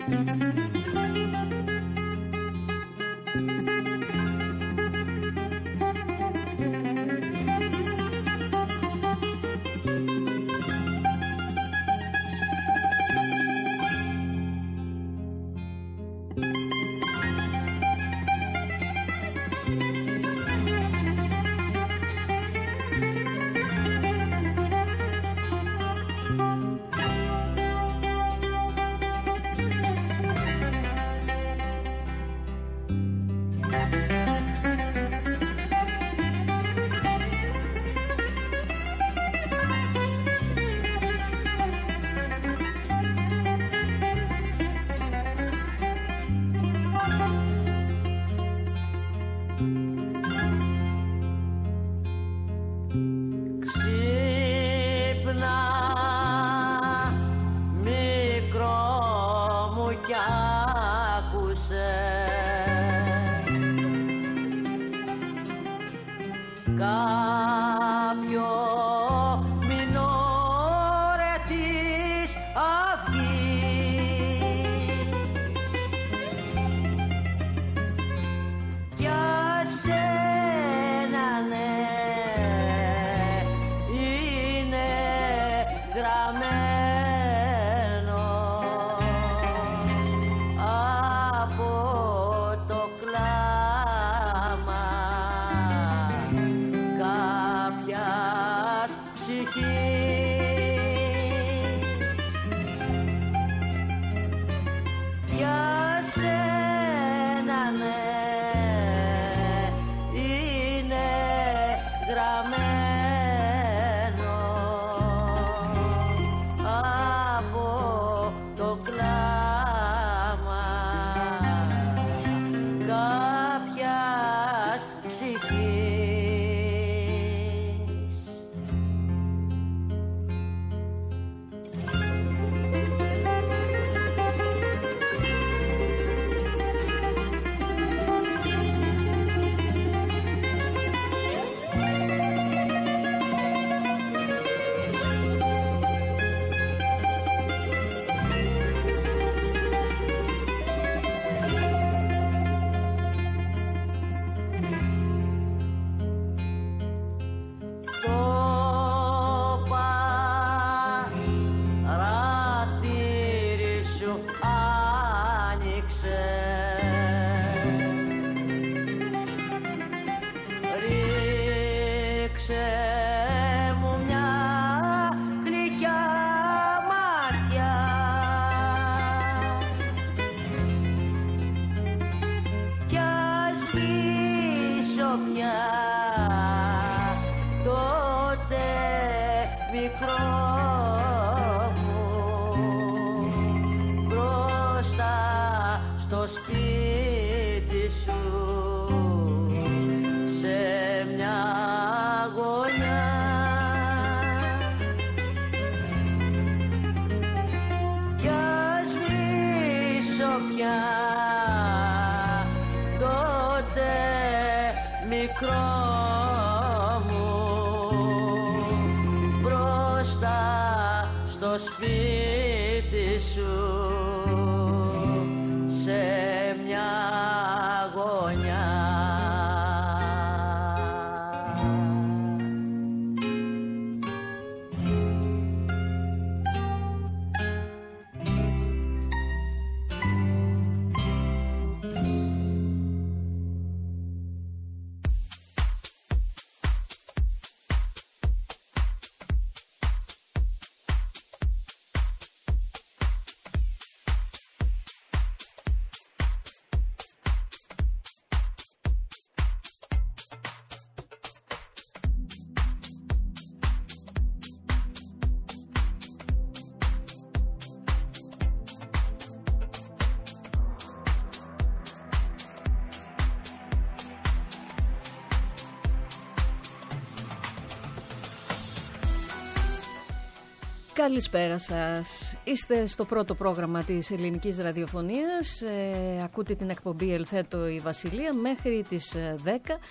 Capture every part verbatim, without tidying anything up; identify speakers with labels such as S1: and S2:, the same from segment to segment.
S1: Καλησπέρα σας. Είστε στο πρώτο πρόγραμμα της ελληνικής ραδιοφωνίας. Ε, ακούτε την εκπομπή Ελθέτω η Βασιλεία μέχρι τις δέκα.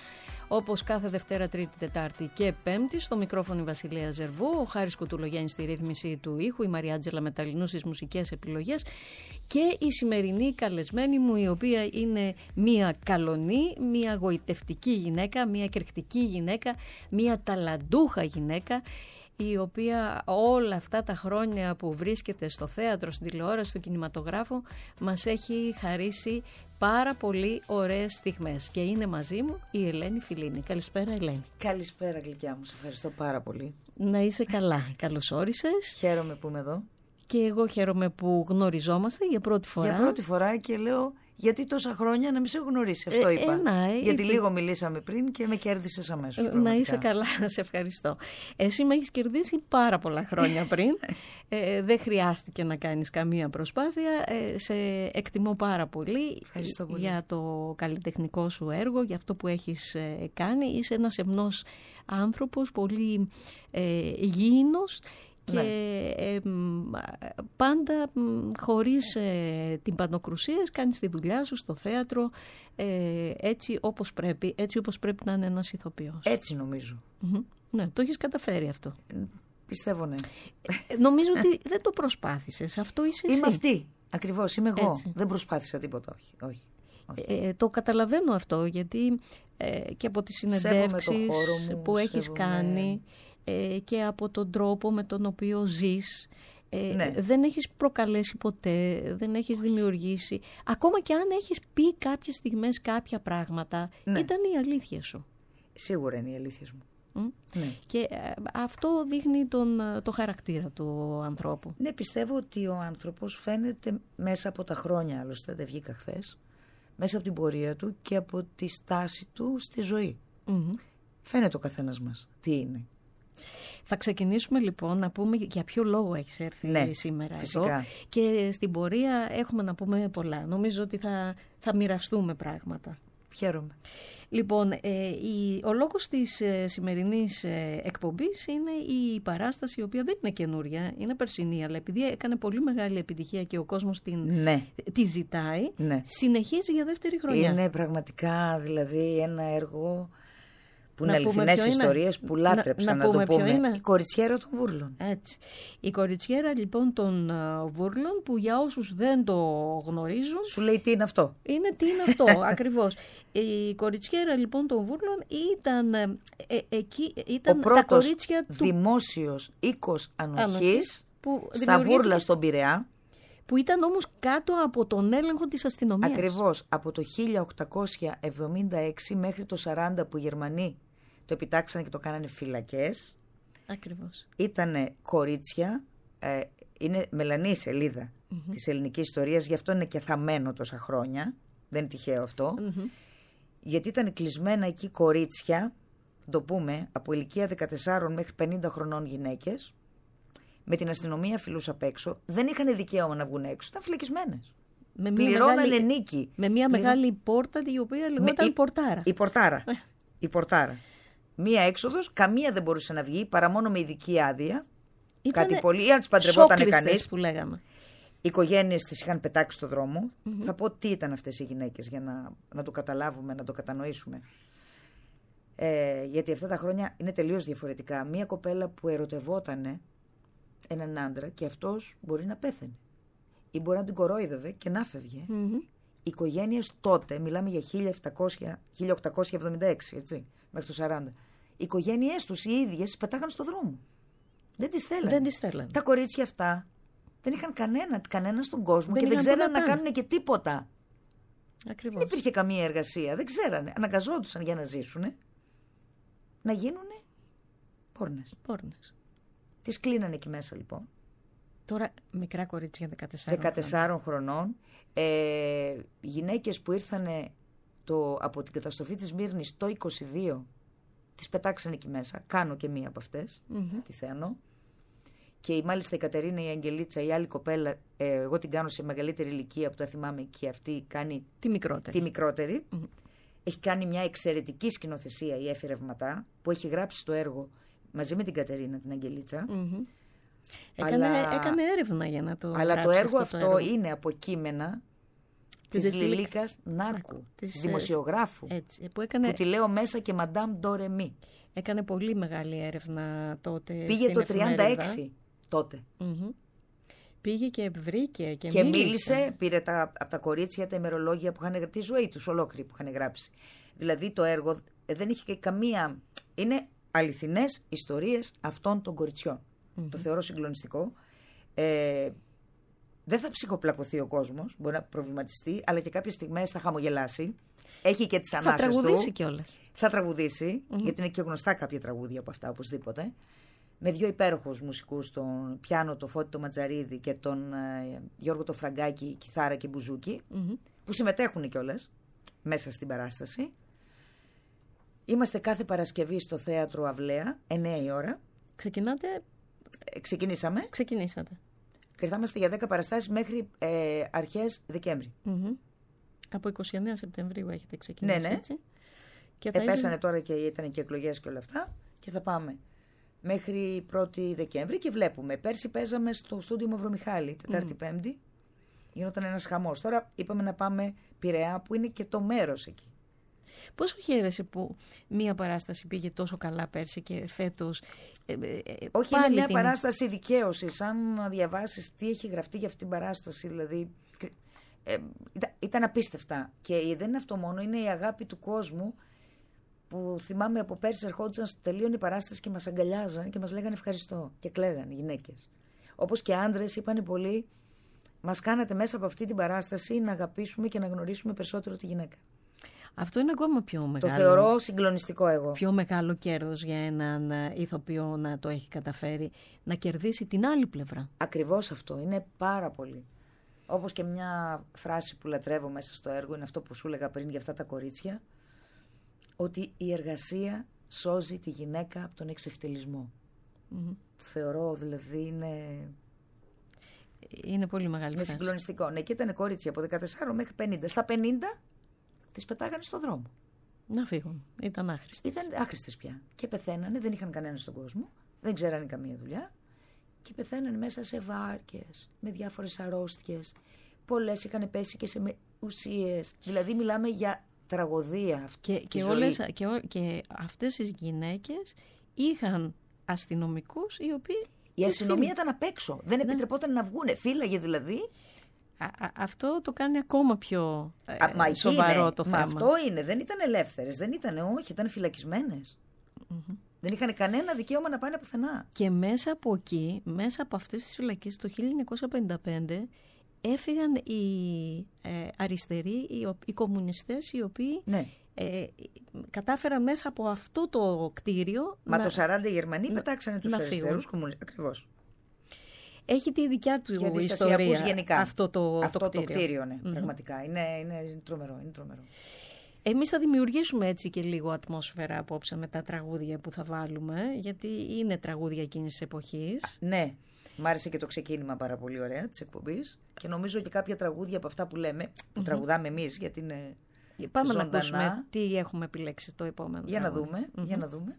S1: όπως κάθε Δευτέρα, Τρίτη, Τετάρτη και Πέμπτη. Στο μικρόφωνο η Βασιλεία Ζερβού, ο Χάρης Κουτουλογέννης στη ρύθμιση του ήχου, η Μαριάτζελα Μεταλλινού στις μουσικές επιλογές και η σημερινή καλεσμένη μου, η οποία είναι μία καλονή, μία γοητευτική γυναίκα, μία εκρηκτική γυναίκα, μία ταλαντούχα γυναίκα, η οποία όλα αυτά τα χρόνια που βρίσκεται στο θέατρο, στην τηλεόραση, στο κινηματογράφο, μας έχει χαρίσει πάρα πολύ ωραίες στιγμές. Και είναι μαζί μου η Ελένη Φιλίνη. Καλησπέρα, Ελένη.
S2: Καλησπέρα, γλυκιά μου. Σε ευχαριστώ πάρα πολύ.
S1: Να είσαι καλά. Καλώς όρισες.
S2: Χαίρομαι που είμαι εδώ.
S1: Και εγώ χαίρομαι που γνωριζόμαστε για πρώτη φορά.
S2: Για πρώτη φορά και λέω, γιατί τόσα χρόνια να μην σε έχω γνωρίσει. Αυτό
S1: ε,
S2: είπα.
S1: Ε, να,
S2: γιατί
S1: ε,
S2: λίγο μιλήσαμε πριν και με κέρδισες αμέσως.
S1: Ε, να είσαι καλά, σε ευχαριστώ. Εσύ με έχεις κερδίσει πάρα πολλά χρόνια πριν. ε, δεν χρειάστηκε να κάνεις καμία προσπάθεια. Ε, σε εκτιμώ πάρα πολύ,
S2: πολύ
S1: για το καλλιτεχνικό σου έργο, για αυτό που έχεις ε, κάνει. Είσαι ένας ευμνός άνθρωπος, πολύ ε, γήινος. Και ναι. ε, πάντα χωρίς ε, την πανοκρουσίες κάνεις τη δουλειά σου στο θέατρο ε, έτσι όπως πρέπει, έτσι όπως πρέπει να είναι ένας ηθοποιός.
S2: Έτσι νομίζω.
S1: Mm-hmm. Ναι, το έχεις καταφέρει αυτό.
S2: Πιστεύω ναι.
S1: Ε, νομίζω ότι δεν το προσπάθησες, αυτό είσαι εσύ.
S2: Είμαι αυτή, ακριβώς, είμαι εγώ.
S1: Έτσι.
S2: Δεν προσπάθησα τίποτα, όχι. όχι, όχι.
S1: Ε, το καταλαβαίνω αυτό, γιατί ε, και από τις συνεντεύξεις
S2: μου,
S1: που έχεις
S2: σέβομαι...
S1: κάνει και από τον τρόπο με τον οποίο ζεις, ε,
S2: ναι.
S1: δεν έχεις προκαλέσει ποτέ, δεν έχεις δημιουργήσει. Ακόμα και αν έχεις πει κάποιες στιγμές κάποια πράγματα, ναι. ήταν η αλήθεια σου.
S2: Σίγουρα είναι η αλήθεια μου.
S1: Mm?
S2: Ναι.
S1: Και ε, αυτό δείχνει τον, το χαρακτήρα του ανθρώπου.
S2: Ναι, πιστεύω ότι ο άνθρωπος φαίνεται μέσα από τα χρόνια, άλλωστε δεν βγήκα χθες, μέσα από την πορεία του και από τη στάση του στη ζωή. Mm-hmm. Φαίνεται ο καθένας μας τι είναι.
S1: Θα ξεκινήσουμε λοιπόν να πούμε για ποιο λόγο έχεις έρθει
S2: ναι,
S1: σήμερα
S2: φυσικά.
S1: εδώ και στην πορεία έχουμε να πούμε πολλά. Νομίζω ότι θα, θα μοιραστούμε πράγματα.
S2: Χαίρομαι.
S1: Λοιπόν, ε, η, ο λόγος της ε, σημερινής ε, εκπομπής είναι η παράσταση, η οποία δεν είναι καινούρια, είναι περσινή, αλλά επειδή έκανε πολύ μεγάλη επιτυχία και ο κόσμος την,
S2: ναι.
S1: τη ζητάει,
S2: ναι.
S1: συνεχίζει για δεύτερη χρονιά.
S2: Είναι πραγματικά δηλαδή ένα έργο... που είναι αληθινές ιστορίες που λάτρεψα, να, να, να το πούμε. Είναι. Η κοριτσιέρα των Βούρλων.
S1: Έτσι. Η κοριτσιέρα λοιπόν των uh, Βούρλων, που για όσους δεν το γνωρίζουν...
S2: Σου λέει τι είναι αυτό.
S1: Είναι τι είναι αυτό, ακριβώς. Η κοριτσιέρα λοιπόν των Βούρλων ήταν, ε, ε, εκεί, ήταν
S2: ο
S1: τα κορίτσια του...
S2: δημόσιος οίκος ανοχής, ανοχής
S1: που
S2: στα Βούρλα στον Πειραιά.
S1: Που ήταν όμως κάτω από τον έλεγχο της αστυνομίας.
S2: Ακριβώς. Από το χίλια οκτακόσια εβδομήντα έξι μέχρι το σαράντα που οι Γερμανοί το επιτάξανε και το κάνανε φυλακές.
S1: Ακριβώς.
S2: Ήτανε κορίτσια, ε, είναι μελανή σελίδα mm-hmm. της ελληνικής ιστορίας, γι' αυτό είναι και θαμμένο τόσα χρόνια, δεν είναι τυχαίο αυτό, mm-hmm. γιατί ήταν κλεισμένα εκεί κορίτσια, το πούμε, από ηλικία δεκατεσσάρων μέχρι πενήντα χρονών γυναίκες, με την αστυνομία φιλούς απ' έξω, δεν είχαν δικαίωμα να βγουν έξω, ήταν φυλακισμένες.
S1: Με
S2: πληρώνανε
S1: μεγάλη,
S2: νίκη.
S1: Με μια
S2: Πληρώ... μεγάλη
S1: πόρτα, η οποία λεγόταν η πορτάρα.
S2: Η πορτάρα. η πορτάρα. Μία έξοδος, καμία δεν μπορούσε να βγει παρά μόνο με ειδική άδεια.
S1: Ήτανε
S2: κάτι πολύ, ή αν τις παντρευότανε κανείς.
S1: Που λέγαμε.
S2: Οι οικογένειες τις είχαν πετάξει στο δρόμο. Mm-hmm. Θα πω τι ήταν αυτές οι γυναίκες για να, να το καταλάβουμε, να το κατανοήσουμε. Ε, γιατί αυτά τα χρόνια είναι τελείως διαφορετικά. Μία κοπέλα που ερωτευότανε έναν άντρα και αυτός μπορεί να πέθαινε. Ή μπορεί να την κορόιδευε και να φεύγε. Mm-hmm. Οι οικογένειες τότε, μιλάμε για χίλια οκτακόσια εβδομήντα έξι, έτσι, μέχρι το σαράντα. Οι οικογένειές τους οι ίδιες πετάγαν στο δρόμο. Δεν τις θέλανε.
S1: Δεν τις θέλανε.
S2: Τα κορίτσια αυτά δεν είχαν κανένα, κανένα στον κόσμο
S1: δεν
S2: και δεν ξέραν να,
S1: να
S2: κάνουν και τίποτα.
S1: Ακριβώς.
S2: Δεν υπήρχε καμία εργασία. Δεν ξέρανε. Αναγκαζόντουσαν για να ζήσουν να γίνουνε πόρνες.
S1: Πόρνες.
S2: Τις κλείνανε εκεί μέσα λοιπόν.
S1: Τώρα μικρά κορίτσια δεκατεσσάρων,
S2: δεκατεσσάρων χρονών. Ε, γυναίκες που ήρθανε το, από την καταστροφή της Μύρνης το είκοσι δύο, τις πετάξανε εκεί μέσα. Κάνω και μία από αυτές, mm-hmm. τη Θεανό. Και μάλιστα η Κατερίνα, η Αγγελίτσα, η άλλη κοπέλα, ε, εγώ την κάνω σε μεγαλύτερη ηλικία που τα θυμάμαι και αυτή κάνει
S1: τη μικρότερη.
S2: Τη μικρότερη. Mm-hmm. Έχει κάνει μια εξαιρετική σκηνοθεσία η Έφη Ρευματά, που έχει γράψει το έργο μαζί με την Κατερίνα, την Αγγελίτσα.
S1: Mm-hmm. Έκανε,
S2: αλλά,
S1: έκανε έρευνα για να το
S2: αλλά το έργο αυτό,
S1: αυτό το έργο.
S2: είναι από κείμενα της Λιλίκας Νάρκου, της δημοσιογράφου,
S1: έτσι, που, έκανε...
S2: που τη λέω μέσα και Μαντάμ Ντορεμί.
S1: Έκανε πολύ μεγάλη έρευνα τότε.
S2: Πήγε
S1: στην
S2: το
S1: εφημερίδα.
S2: τριάντα έξι τότε.
S1: Mm-hmm. Πήγε και βρήκε και,
S2: και
S1: μίλησε.
S2: μίλησε, πήρε τα, από τα κορίτσια τα ημερολόγια που είχαν γράψει, τη ζωή τους ολόκληρη που είχαν γράψει. Δηλαδή το έργο δεν είχε και καμία... Είναι αληθινές ιστορίες αυτών των κοριτσιών. Mm-hmm. Το θεωρώ συγκλονιστικό. Ε, δεν θα ψυχοπλακωθεί ο κόσμος, μπορεί να προβληματιστεί, αλλά και κάποιες στιγμές θα χαμογελάσει. Έχει και τις ανάσες του.
S1: Θα τραγουδήσει κιόλας.
S2: Θα τραγουδήσει, mm-hmm. γιατί είναι και γνωστά κάποια τραγούδια από αυτά οπωσδήποτε. Με δύο υπέροχους μουσικούς, τον πιάνο, το Φώτη το Ματζαρίδη και τον ε, Γιώργο το Φραγκάκη, κιθάρα και μπουζούκι, mm-hmm. που συμμετέχουν κιόλας μέσα στην παράσταση. Είμαστε κάθε Παρασκευή στο Θέατρο Αυλαία, εννιά η ώρα.
S1: Ξεκινάτε...
S2: Ε, ξεκινήσαμε.
S1: Ξεκινήσατε.
S2: Και θα είμαστε για δέκα παραστάσεις μέχρι ε, αρχές Δεκέμβρη.
S1: Mm-hmm. Από είκοσι εννέα Σεπτεμβρίου έχετε ξεκινήσει,
S2: ναι, ναι.
S1: έτσι. Και θα
S2: Επέσανε
S1: είσαι...
S2: τώρα και ήταν και εκλογές και όλα αυτά. Και θα πάμε μέχρι πρώτη Δεκέμβρη και βλέπουμε. Πέρσι παίζαμε στο στούντιο Μαυρομιχάλη, Τετάρτη mm. Πέμπτη. Γινόταν ένας χαμός. Τώρα είπαμε να πάμε Πειραιά, που είναι και το μέρος εκεί.
S1: Πόσο χαίρεσαι που μία παράσταση πήγε τόσο καλά πέρσι και φέτος... Ε, ε,
S2: Όχι, είναι μια την... παράσταση δικαίωσης. Αν διαβάσεις τι έχει γραφτεί για αυτή την παράσταση, δηλαδή... Ε, ήταν, ήταν απίστευτα. Και δεν είναι αυτό μόνο, είναι η αγάπη του κόσμου, που θυμάμαι από πέρσι ερχόντουσαν στο τελείον η παράσταση και μας αγκαλιάζαν και μας λέγανε ευχαριστώ. Και κλαίγαν οι γυναίκες. Όπως και άντρες είπανε πολύ, μας κάνατε μέσα από αυτή την παράσταση να αγαπήσουμε και να γνωρίσουμε περισσότερο τη γυναίκα.
S1: Αυτό είναι ακόμα πιο μεγάλο.
S2: Το θεωρώ συγκλονιστικό εγώ.
S1: Πιο μεγάλο κέρδος για έναν ηθοποιό να το έχει καταφέρει, να κερδίσει την άλλη πλευρά.
S2: Ακριβώς αυτό. Είναι πάρα πολύ. Όπως και μια φράση που λατρεύω μέσα στο έργο, είναι αυτό που σου έλεγα πριν για αυτά τα κορίτσια, ότι η εργασία σώζει τη γυναίκα από τον εξευτελισμό. Mm-hmm. Θεωρώ δηλαδή είναι...
S1: Είναι πολύ μεγάλη
S2: είναι
S1: φράση.
S2: Συγκλονιστικό. Ναι, και ήταν κόριτσι από δεκατέσσερα μέχρι πενήντα. Στα πενήντα τις πετάγανε στον δρόμο.
S1: Να φύγουν. Ήταν άχρηστες.
S2: Ήταν άχρηστες πια. Και πεθαίνανε, δεν είχαν κανένα στον κόσμο, δεν ξέρανε καμία δουλειά. Και πεθαίνανε μέσα σε βάρκες, με διάφορες αρρώστιες. Πολλές είχαν πέσει και σε ουσίες. Δηλαδή μιλάμε για τραγωδία αυτή.
S1: Και, και, όλες, και, και αυτές οι γυναίκες είχαν αστυνομικούς οι οποίοι...
S2: Η αστυνομία ήταν απ' έξω. Δεν επιτρεπόταν να βγούνε. Φύλαγε δηλαδή.
S1: Α, α, αυτό το κάνει ακόμα πιο ε,
S2: α, μα
S1: σοβαρό
S2: είναι,
S1: το
S2: μα
S1: θέμα.
S2: Αυτό είναι. Δεν ήταν ελεύθερες. Δεν ήταν, όχι. Ήταν φυλακισμένες. Mm-hmm. Δεν είχαν κανένα δικαίωμα να πάνε πουθενά.
S1: Και μέσα από εκεί, μέσα από αυτές τις φυλακές, το χίλια εννιακόσια πενήντα πέντε έφυγαν οι ε, αριστεροί, οι, οι κομμουνιστές, οι οποίοι
S2: ναι.
S1: ε, κατάφεραν μέσα από αυτό το κτίριο...
S2: Μα
S1: να,
S2: το σαράντα οι Γερμανοί να, πετάξανε τους αριστερούς κομμουνιστές. Ακριβώς.
S1: Έχει τη δικιά του και ιστορία
S2: γενικά.
S1: αυτό το,
S2: αυτό
S1: το κτίριο.
S2: Το κτίριο ναι, mm-hmm. Πραγματικά. Είναι, είναι, είναι τρομερό. Είναι τρομερό.
S1: Εμείς θα δημιουργήσουμε έτσι και λίγο ατμόσφαιρα απόψε με τα τραγούδια που θα βάλουμε, γιατί είναι τραγούδια εκείνης της εποχής.
S2: Ναι, μ' άρεσε και το ξεκίνημα πάρα πολύ ωραία της εκπομπής και νομίζω και κάποια τραγούδια από αυτά που λέμε, που mm-hmm. τραγουδάμε εμείς, γιατί είναι
S1: Πάμε
S2: ζωντανά.
S1: να ακούσουμε τι έχουμε επιλέξει το επόμενο
S2: Για
S1: τραγούδι.
S2: να δούμε, mm-hmm. για να δούμε.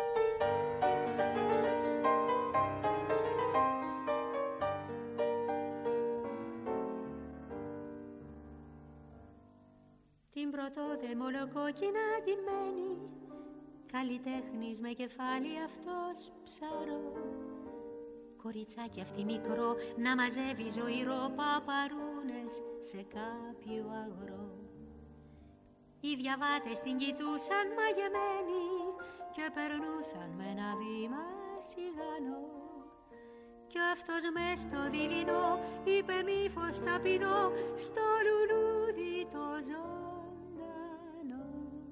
S3: Την πρωτοδαιμολοκόκκινα ντυμένη, καλλιτέχνης με κεφάλι αυτός ψαρό, κοριτσάκι αυτή μικρό να μαζεύει ζωηρό παπαρούνες σε κάποιο αγρό. Οι διαβάτες την κοιτούσαν μαγεμένοι και περνούσαν με ένα βήμα σιγανό. Κι αυτός μες στο δειλινό είπε μήφος ταπεινό στο λουλούδι το ζωντανό.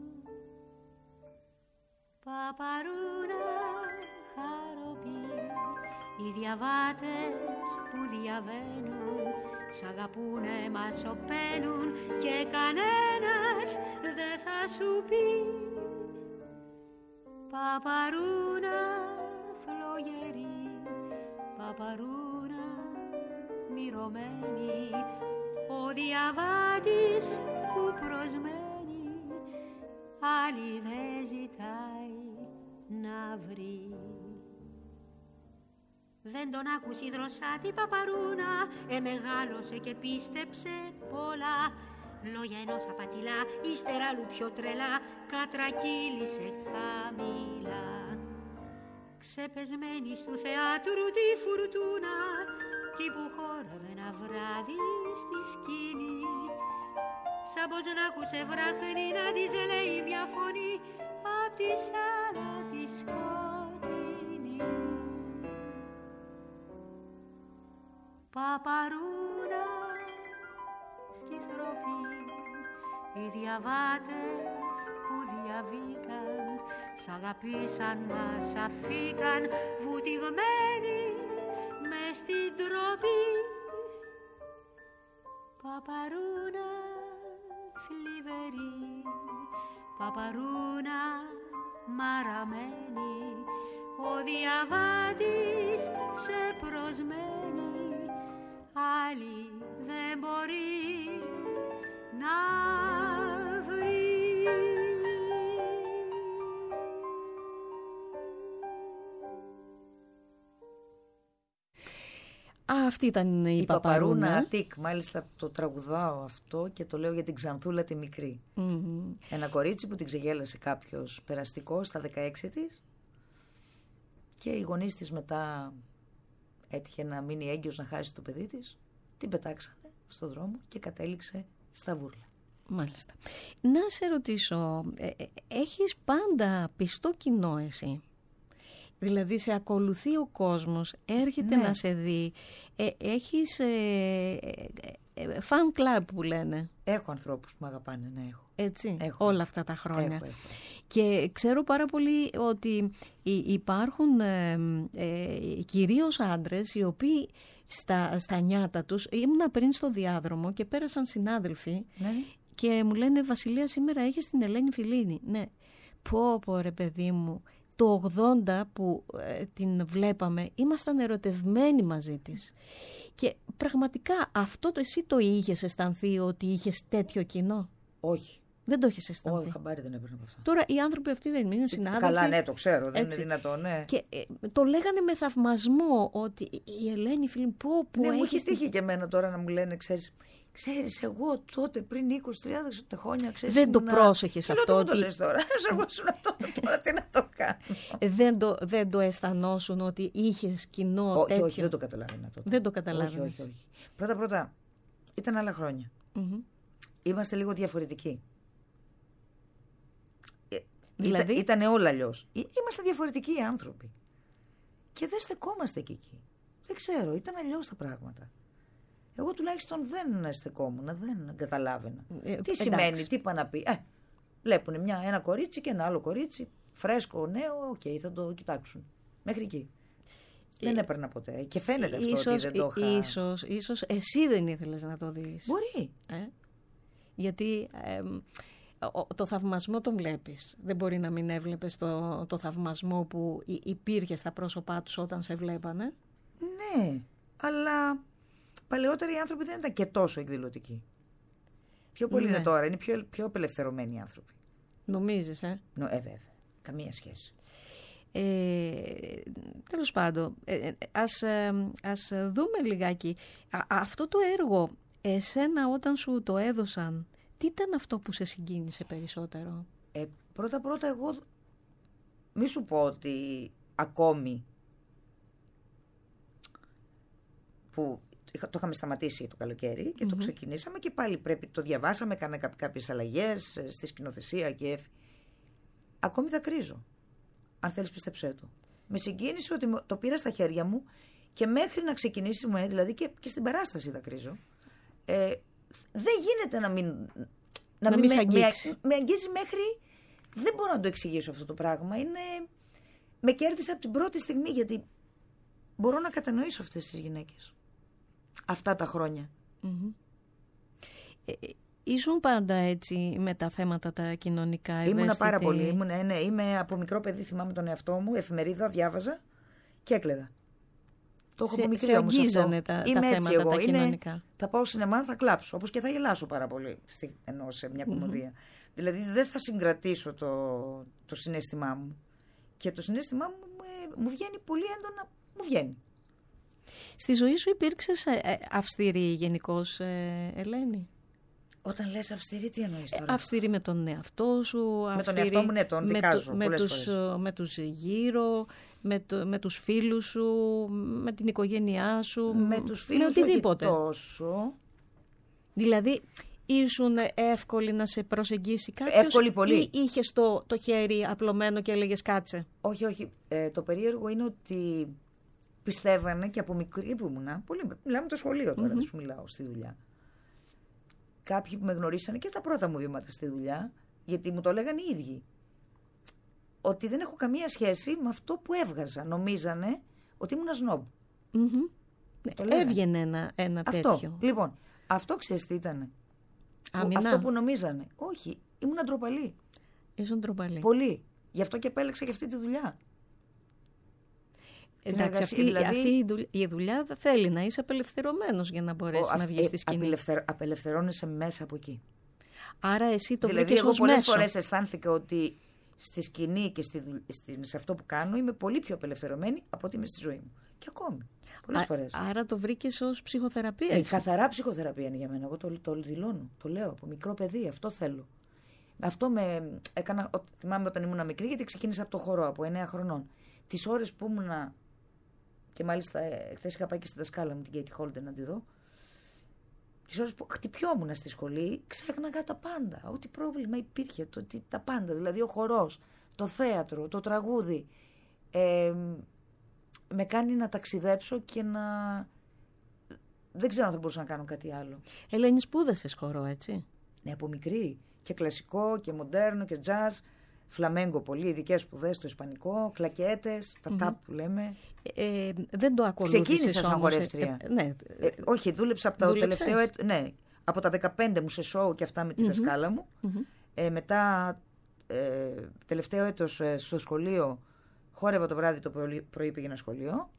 S3: Παπαρούνα χαροπή, οι διαβάτες που διαβαίνουν σ' αγαπούνε, μας σωπαίνουν και κανένας δεν θα σου πει. Παπαρούνα φλογερή, παπαρούνα μυρωμένη, ο διαβάτης που προσμένει άλλη δεν ζητάει να βρει. Δεν τον άκουσε η δροσάτη παπαρούνα, εμεγάλωσε και πίστεψε πολλά. λόγια ενός απατηλά, ύστερα άλλου πιο τρελά, κατρακύλησε χαμηλά. Ξεπεσμένη του θεάτρου τη φουρτούνα, κι που χόρευε ένα βράδυ στη σκηνή, σαν πως να ακούσε βράχνη να της λέει μια φωνή απ' τη σάρα τη σκοτεινή. Παπαρούνα, σκυθροπή, οι διαβάτες που διαβήκαν, σ' αγαπήσαν μας αφήκαν, βουτυγμένοι μες στην τροπή. Παπαρούνα θλιβερή, παπαρούνα μαραμένη, ο διαβάτης σε προσμένει, άλλη δεν μπορεί να βρει.
S1: Α, αυτή ήταν η,
S2: η
S1: Παπαρούνα.
S2: Παπαρούνα Αττικ, μάλιστα το τραγουδάω αυτό και το λέω για την Ξανθούλα τη μικρή.
S1: Mm-hmm.
S2: Ένα κορίτσι που την ξεγέλασε κάποιος περαστικό στα δεκαέξι της και οι γονείς της μετά έτυχε να μείνει έγκυος, να χάσει το παιδί της, την πετάξανε στον δρόμο και κατέληξε στα Βούρλα.
S1: Μάλιστα. Να σε ρωτήσω, ε, ε, έχεις πάντα πιστό κοινό εσύ? Δηλαδή σε ακολουθεί ο κόσμος, έρχεται
S2: ναι.
S1: να σε δει, ε, έχεις ε, ε, ε, fan club που λένε.
S2: Έχω ανθρώπους που με αγαπάνε, ναι, έχω.
S1: Έτσι,
S2: έχω.
S1: όλα αυτά τα χρόνια.
S2: Έχω, έχω.
S1: Και ξέρω πάρα πολύ ότι υπάρχουν ε, ε, κυρίως άντρες οι οποίοι στα, στα νιάτα τους, ήμουνα πριν στο διάδρομο και πέρασαν συνάδελφοι,
S2: ναι.
S1: και μου λένε «Βασιλεία, σήμερα έχεις την Ελένη Φιλίνη». Ναι, πω πω ρε παιδί μου, το ογδόντα που ε, την βλέπαμε, ήμασταν ερωτευμένοι μαζί της. Και πραγματικά αυτό το εσύ το είχες αισθανθεί ότι είχες τέτοιο κοινό?
S2: Όχι.
S1: Δεν το είχες αισθανθεί?
S2: Όχι, χαμπάρι δεν έπαιρνα από αυτά.
S1: Τώρα οι άνθρωποι αυτοί δεν είναι συνάδελφοι.
S2: Καλά, ναι, το ξέρω, δεν
S1: έτσι.
S2: είναι δυνατό, ναι.
S1: Και ε, το λέγανε με θαυμασμό ότι η Ελένη Φιλίνη, πω πω
S2: ναι,
S1: έχει...
S2: μου έχει τύχει και εμένα τώρα να μου λένε, ξέρεις, ξέρεις εγώ τότε πριν είκοσι τριάντα χρόνια, ξέρεις,
S1: δεν το
S2: ήμουνα...
S1: πρόσεχες αυτό?
S2: Ότι... το λες τώρα, εγώ ήσουν τότε, τώρα τι να το κάνω.
S1: δεν, το, δεν το αισθανόσουν ότι είχες κοινό
S2: όχι,
S1: τέτοιο?
S2: Όχι, δεν το καταλάβαινα τότε.
S1: Δεν το καταλάβαινες?
S2: Όχι, όχι, όχι. Πρώτα πρώτα, ήταν άλλα χρόνια.
S1: Mm-hmm.
S2: Είμαστε λίγο διαφορετικοί.
S1: Δηλαδή?
S2: Ήτα, ήτανε όλα αλλιώς. Είμαστε διαφορετικοί άνθρωποι. Και δεν στεκόμαστε και εκεί. Δεν ξέρω, ήταν αλλιώς τα πράγματα. Εγώ τουλάχιστον δεν στεκόμουν, δεν καταλάβαινα. Ε, τι σημαίνει, εντάξει. Τι είπα να πει. Ε, βλέπουν μια, ένα κορίτσι και ένα άλλο κορίτσι, φρέσκο, νέο, οκ, okay, θα το κοιτάξουν. Μέχρι εκεί. Ε, δεν έπαιρνα ποτέ. Και φαίνεται αυτό ίσως, ότι δεν το είχα...
S1: Ίσως, ίσως εσύ δεν ήθελες να το δεις.
S2: Μπορεί.
S1: Ε? Γιατί... Ε, το θαυμασμό τον βλέπεις. Δεν μπορεί να μην έβλεπες το, το θαυμασμό που υπήρχε στα πρόσωπά τους όταν σε βλέπανε.
S2: Ναι, αλλά παλαιότερα οι άνθρωποι δεν ήταν και τόσο εκδηλωτικοί. Πιο πολύ ναι. είναι τώρα, είναι πιο, πιο απελευθερωμένοι οι άνθρωποι.
S1: Νομίζεις, ε?
S2: Νο, ε, βέβαια. Καμία σχέση.
S1: Ε, τέλος πάντων, ε, ας, ε, ας δούμε λιγάκι. Α, αυτό το έργο, εσένα όταν σου το έδωσαν, τι ήταν αυτό που σε συγκίνησε περισσότερο?
S2: Ε, πρώτα πρώτα εγώ μη σου πω ότι ακόμη που το είχαμε σταματήσει το καλοκαίρι και mm-hmm. το ξεκινήσαμε και πάλι πρέπει, το διαβάσαμε, κάναμε κάποιες αλλαγές στη σκηνοθεσία και ακόμη δακρύζω, αν θέλεις πιστέψέ το. Με συγκίνησε ότι το πήρα στα χέρια μου και μέχρι να ξεκινήσουμε, δηλαδή και, και στην παράσταση δακρύζω, ε, δεν γίνεται να μην... Να, να μην, μην με, με, με αγγίζει μέχρι... Δεν μπορώ να το εξηγήσω αυτό το πράγμα. Είναι... Με κέρδισε από την πρώτη στιγμή, γιατί μπορώ να κατανοήσω αυτές τις γυναίκες. Αυτά τα χρόνια.
S1: Mm-hmm. Ε, ήσουν πάντα έτσι με τα θέματα τα κοινωνικά ευαίσθητη?
S2: Ήμουνα πάρα πολύ. Ήμουνα, ναι, είμαι από μικρό παιδί, θυμάμαι τον εαυτό μου, εφημερίδα, διάβαζα και έκλαιγα. Το έχω
S1: σε,
S2: από μικρή
S1: σε
S2: όμως αυτό.
S1: τα, τα
S2: Είμαι
S1: θέματα
S2: έτσι εγώ.
S1: τα
S2: Είναι,
S1: κοινωνικά.
S2: θα πάω σινεμά, θα κλάψω. Όπως και θα γελάσω πάρα πολύ στη, ενώ σε μια κομμωδία. Mm-hmm. Δηλαδή δεν θα συγκρατήσω το, το συναίσθημά μου. Και το συναίσθημά μου ε, μου βγαίνει πολύ έντονα. Μου βγαίνει.
S1: Στη ζωή σου υπήρξες ε, αυστηρή γενικώς, ε, Ελένη?
S2: Όταν λες αυστηρή, τι εννοείς τώρα?
S1: Ε, αυστηρή με τον εαυτό σου.
S2: Με
S1: αυστηρή,
S2: τον εαυτό μου, ναι, τον δικάζω
S1: με,
S2: πολλές
S1: τους,
S2: φορές.
S1: με τους γύρω, με, το, με τους φίλους σου, με την οικογένειά σου,
S2: με τους φίλους
S1: με οτιδήποτε.
S2: Όχι τόσο.
S1: Δηλαδή, ήσουν εύκολη να σε προσεγγίσει κάποιος?
S2: Εύκολη πολύ.
S1: Ή είχες το, το χέρι απλωμένο και έλεγες κάτσε?
S2: Όχι, όχι. Ε, το περίεργο είναι ότι πιστεύανε και από μικρή που ήμουνα, πολύ, μιλάμε το σχολείο τώρα, mm-hmm. δεν σου μιλάω στη δουλειά. Κάποιοι που με γνωρίσανε και στα πρώτα μου βήματα στη δουλειά, γιατί μου το λέγανε οι ίδιοι, ότι δεν έχω καμία σχέση με αυτό που έβγαζα. Νομίζανε ότι ήμουν σνόμπ.
S1: Mm-hmm. Έβγαινε ένα, ένα
S2: αυτό.
S1: τέτοιο.
S2: Λοιπόν, αυτό ξέρεις τι ήτανε?
S1: Αμυνά.
S2: Αυτό που νομίζανε. Όχι, ήμουν ντροπαλή.
S1: Ήσουν ντροπαλή.
S2: Πολύ. Γι' αυτό και επέλεξα και αυτή τη δουλειά.
S1: Εντάξει, αυτή, δηλαδή... αυτή η, δουλειά, η δουλειά θέλει να είσαι απελευθερωμένος για να μπορέσεις να βγεις στη σκηνή.
S2: Απελευθερ, απελευθερώνεσαι μέσα από εκεί.
S1: Άρα εσύ το
S2: δηλαδή,
S1: βρήκες ως μέσο.
S2: Πολλές φορές αισθάνθηκα ότι στη σκηνή και στη, στη, σε αυτό που κάνω είμαι πολύ πιο απελευθερωμένη από ότι είμαι στη ζωή μου. Και ακόμη. Πολλές φορές.
S1: Άρα το βρήκες ως ψυχοθεραπεία.
S2: Ε, καθαρά ψυχοθεραπεία είναι για μένα. Εγώ το, το δηλώνω. Το λέω από μικρό παιδί. Αυτό θέλω. Αυτό με έκανα. Θυμάμαι όταν ήμουν μικρή, γιατί ξεκίνησα από το χορό από εννέα χρονών. Τις ώρες που ήμουνα. Και μάλιστα χθες είχα πάει και στη δασκάλα μου, την Κέιτι Χόλντερ, να τη δω. Τις ώρες που χτυπιόμουν στη σχολή, ξέχναγα τα πάντα. Ό,τι πρόβλημα υπήρχε, το, το, τα πάντα. Δηλαδή ο χορός, το θέατρο, το τραγούδι. Ε, με κάνει να ταξιδέψω και να... Δεν ξέρω αν θα μπορούσα να κάνω κάτι άλλο.
S1: Ελένη, σπούδασες χορό, έτσι?
S2: Ναι, από μικρή. Και κλασικό και μοντέρνο και jazz. Φλαμέγκο πολύ, ειδικές σπουδές στο ισπανικό, κλακέτες, τα mm-hmm. τάπ που λέμε.
S1: Ε, δεν το ακολούθησες.
S2: Ξεκίνησα σαν χορεύτρια.
S1: Ε, ναι.
S2: ε, όχι, δούλεψα από το τελευταίο έτος. Ναι, από τα δεκαπέντε μου σε σοου και αυτά με τη mm-hmm. δασκάλα μου. Mm-hmm. Ε, μετά, ε, τελευταίο έτος ε, στο σχολείο, χόρευα το βράδυ, το πρωί πήγαινα σχολείο.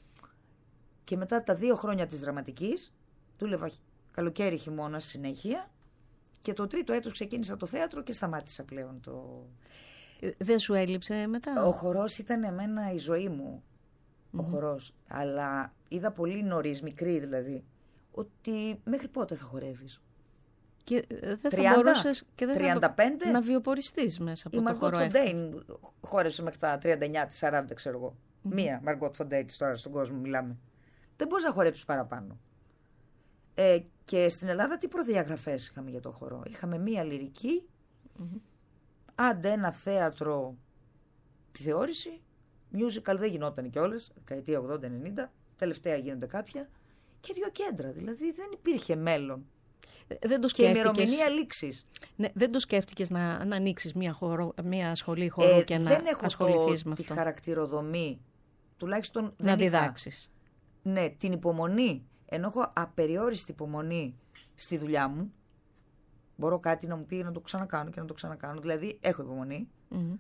S2: Και μετά τα δύο χρόνια της δραματικής, δούλευα καλοκαίρι, χειμώνα συνέχεια. Και το τρίτο έτος ξεκίνησα το θέατρο και σταμάτησα πλέον το...
S1: Δεν σου έλειψε μετά?
S2: Ο χορός ήταν εμένα η ζωή μου, ο mm-hmm. χορός. Αλλά είδα πολύ νωρίς, μικρή δηλαδή, ότι μέχρι πότε θα χορεύεις.
S1: Και δεν θα
S2: τριάντα,
S1: μπορούσες και δεν
S2: τριάντα πέντε,
S1: θα να βιοποριστείς μέσα από
S2: η
S1: το χορό.
S2: Η Μαργκότ Φοντέιν χόρευσε μέχρι τα τριάντα εννιά σαράντα, ξέρω εγώ. Mm-hmm. Μία Μαργκότ Φοντέιν τώρα στον κόσμο μιλάμε. Δεν μπορείς να χορέψεις παραπάνω. Ε, και στην Ελλάδα τι προδιαγραφές είχαμε για το χορό? Είχαμε μία λυρική, mm-hmm. άντε ένα θέατρο επιθεώρηση, musical δεν γινόταν κιόλας, δεκαετία ογδόντα ενενήντα, τελευταία γίνονται κάποια, και δύο κέντρα, δηλαδή δεν υπήρχε μέλλον.
S1: Δεν το
S2: και ημερομηνία λήξης.
S1: Ναι, δεν το σκέφτηκες να, να ανοίξεις μία, χορό, μία σχολή χορού ε, και να ασχοληθείς με αυτό?
S2: Δεν έχω τη χαρακτηροδομή, τουλάχιστον
S1: να
S2: δεν
S1: διδάξεις.
S2: Είχα, ναι, την υπομονή. Ενώ έχω απεριόριστη υπομονή στη δουλειά μου, μπορώ κάτι να μου πει να το ξανακάνω και να το ξανακάνω. Δηλαδή, έχω υπομονή. Mm-hmm.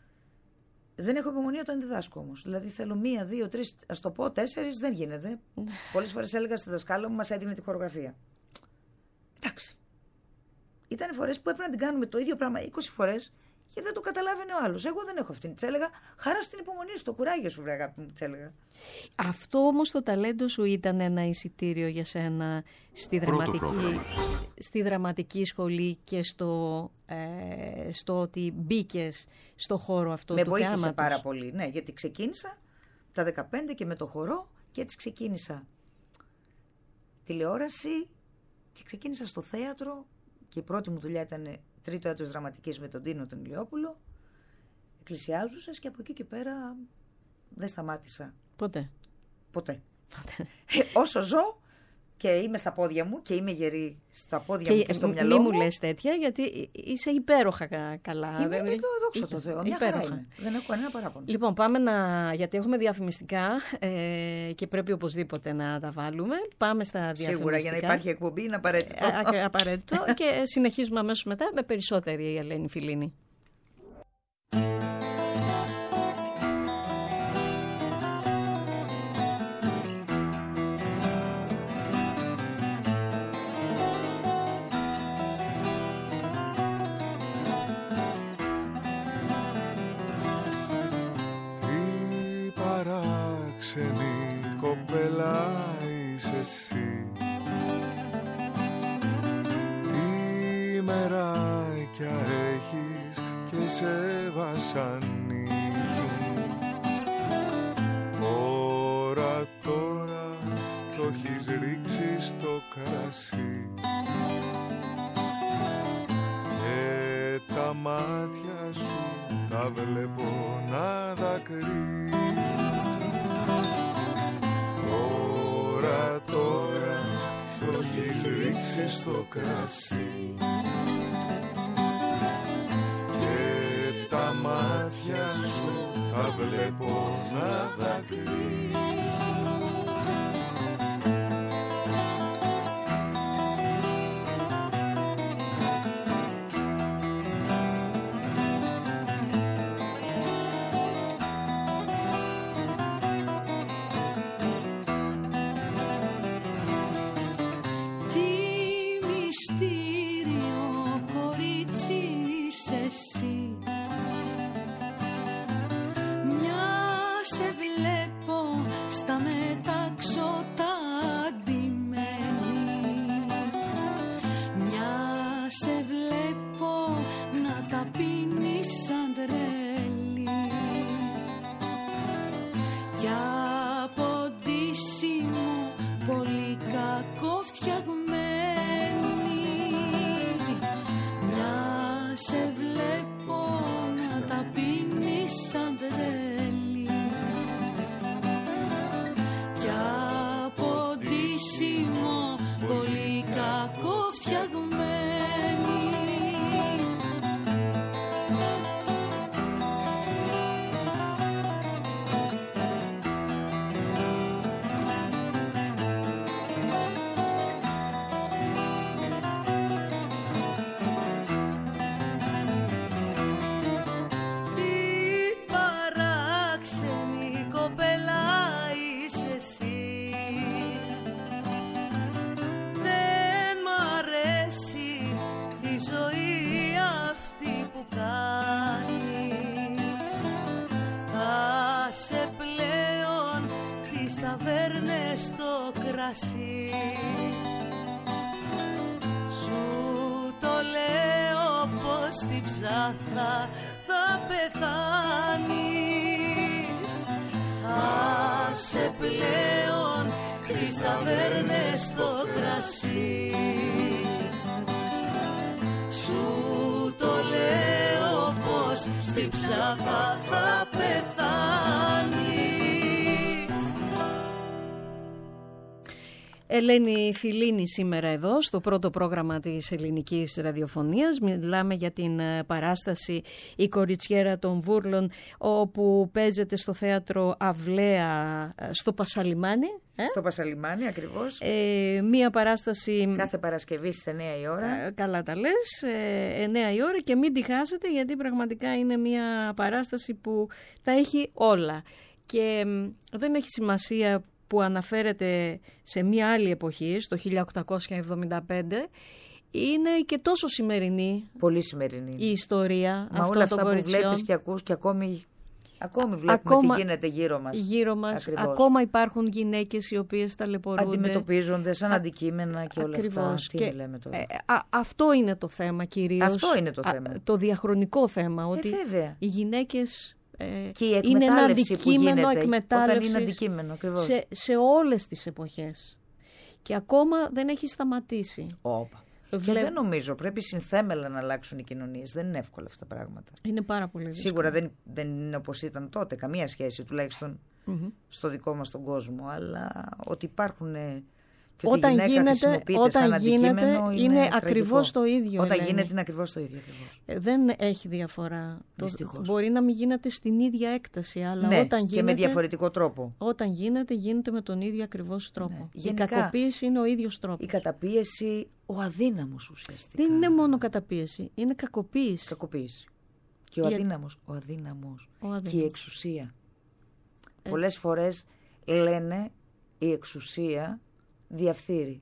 S2: Δεν έχω υπομονή όταν διδάσκω όμως. Δηλαδή, θέλω μία, δύο, τρεις, ας το πω, τέσσερις, δεν γίνεται. Πολλές φορές έλεγα στη δασκάλα μου, μας έδινε τη χορογραφία. Εντάξει. Ήταν φορές που έπρεπε να την κάνουμε το ίδιο πράγμα είκοσι φορές και δεν το καταλάβαινε ο άλλος. Εγώ δεν έχω αυτήν. Της έλεγα, χαρά στην υπομονή σου, το κουράγιο σου, βρε αγάπη μου, της έλεγα.
S1: Αυτό όμως το ταλέντο σου ήταν ένα εισιτήριο για σένα στη δραματική, στη δραματική σχολή και στο, ε, στο ότι μπήκες στο χώρο αυτό
S2: με
S1: του θεάματος?
S2: Με βοήθησε πάρα πολύ, ναι, γιατί ξεκίνησα τα δεκαπέντε και με το χορό και έτσι ξεκίνησα τηλεόραση και ξεκίνησα στο θέατρο και η πρώτη μου δουλειά ήταν τρίτο έτος δραματικής με τον Τίνο τον Ηλιόπουλο, εκκλησιάζουσες και από εκεί και πέρα δεν σταμάτησα.
S1: Ποτέ.
S2: Ποτέ. Ποτέ. Ε, όσο ζω και είμαι στα πόδια μου και είμαι γερή στα πόδια και μου και στο μ, μυαλό
S1: μη
S2: μου.
S1: Μη μου λες τέτοια γιατί είσαι υπέροχα καλά.
S2: Είμαι δεν... εδώ, δόξα τω Θεώ, μια χαρά είμαι. Δεν έχω κανένα παράπονο.
S1: Λοιπόν, πάμε να... γιατί έχουμε διαφημιστικά ε, και πρέπει οπωσδήποτε να τα βάλουμε. Πάμε στα διαφημιστικά.
S2: Σίγουρα, για να υπάρχει εκπομπή είναι απαραίτητο.
S1: Ε, απαραίτητο και συνεχίζουμε αμέσως μετά με περισσότερη η Ελένη Φιλίνη.
S4: Ξένη κοπέλα είσαι εσύ, τι μάτια έχεις και σε βασανίζουν. Τώρα, τώρα το έχεις ρίξει στο κρασί και τα μάτια σου τα βλέπω να δακρύζουν. Τώρα, τώρα το έχεις ρίξει στο κρασί και τα μάτια σου τα βλέπω να δακρύζουν.
S5: Σου το λέω πως στην ψάθα θα πεθάνεις. Άσε πλέον τις ταβέρνες στο κρασί. Σου το λέω πως στην ψάθα θα πεθάνεις.
S1: Ελένη Φιλίνη σήμερα εδώ στο πρώτο πρόγραμμα της ελληνικής ραδιοφωνίας. Μιλάμε για την παράσταση «Η κοριτσιέρα των Βούρλων», όπου παίζεται στο θέατρο Αυλαία στο Πασαλιμάνι. Ε?
S2: Στο Πασαλιμάνι ακριβώς.
S1: Ε, μία παράσταση...
S2: Κάθε Παρασκευή στις εννιά η ώρα.
S1: Ε, καλά τα λες. Ε, εννιά η ώρα και μην τη χάσετε, γιατί πραγματικά είναι μία παράσταση που τα έχει όλα. Και ε, δεν έχει σημασία που αναφέρεται σε μία άλλη εποχή, στο χίλια οκτακόσια εβδομήντα πέντε, είναι και τόσο σημερινή.
S2: Πολύ σημερινή.
S1: Η ιστορία
S2: Μα
S1: αυτών
S2: όλα
S1: των
S2: αυτά
S1: κοριτσιών.
S2: που βλέπεις και ακούς και ακόμη, ακόμη βλέπουμε
S1: ακόμα,
S2: τι γίνεται γύρω μας.
S1: Γύρω μας.
S2: Ακριβώς.
S1: Ακόμα υπάρχουν γυναίκες οι οποίες ταλαιπωρούνται.
S2: Αντιμετωπίζονται σαν αντικείμενα και όλα
S1: Ακριβώς.
S2: αυτά. Τι και, λέμε τώρα.
S1: Ε, α, αυτό είναι το θέμα κυρίως.
S2: Αυτό είναι το θέμα.
S1: Α, το διαχρονικό θέμα. Ότι
S2: ε, βέβαια.
S1: οι γυναίκες...
S2: Και η
S1: είναι ένα
S2: αντικείμενο
S1: εκμετάλλευσης
S2: όταν είναι αντικείμενο, ακριβώς.
S1: σε, σε όλες τις εποχές. Και ακόμα δεν έχει σταματήσει.
S2: Όπα.
S1: Βλέ...
S2: Και δεν νομίζω, πρέπει συνθέμελα να αλλάξουν οι κοινωνίες. Δεν είναι εύκολα αυτά τα πράγματα.
S1: Είναι πάρα πολύ δύσκολο.
S2: Σίγουρα δεν, δεν είναι όπως ήταν τότε, καμία σχέση, τουλάχιστον
S1: mm-hmm.
S2: στο δικό μας τον κόσμο. Αλλά ότι υπάρχουν... Και
S1: όταν
S2: ότι η γυναίκα χρησιμοποιείται
S1: όταν
S2: σαν
S1: γίνεται,
S2: αντικείμενο είναι,
S1: είναι ακριβώς το ίδιο.
S2: Όταν
S1: Ελένη.
S2: γίνεται είναι ακριβώς το ίδιο. Ακριβώς.
S1: Ε, δεν έχει διαφορά.
S2: Δυστυχώς.
S1: Το, μπορεί να μην γίνεται στην ίδια έκταση, αλλά
S2: ναι,
S1: όταν γίνεται,
S2: και με διαφορετικό τρόπο.
S1: Όταν γίνεται, γίνεται με τον ίδιο ακριβώς τρόπο.
S2: Ναι.
S1: Η
S2: Γενικά,
S1: κακοποίηση είναι ο ίδιος τρόπος.
S2: Η καταπίεση, ο αδύναμος ουσιαστικά.
S1: Δεν είναι μόνο καταπίεση, είναι κακοποίηση.
S2: Κακοποίηση. Και ο
S1: η...
S2: αδύναμος, ο αδύναμος.
S1: Ο αδύναμος.
S2: Και η εξουσία.
S1: Ε...
S2: Πολλές φορές λένε η εξουσία διαφθείρει.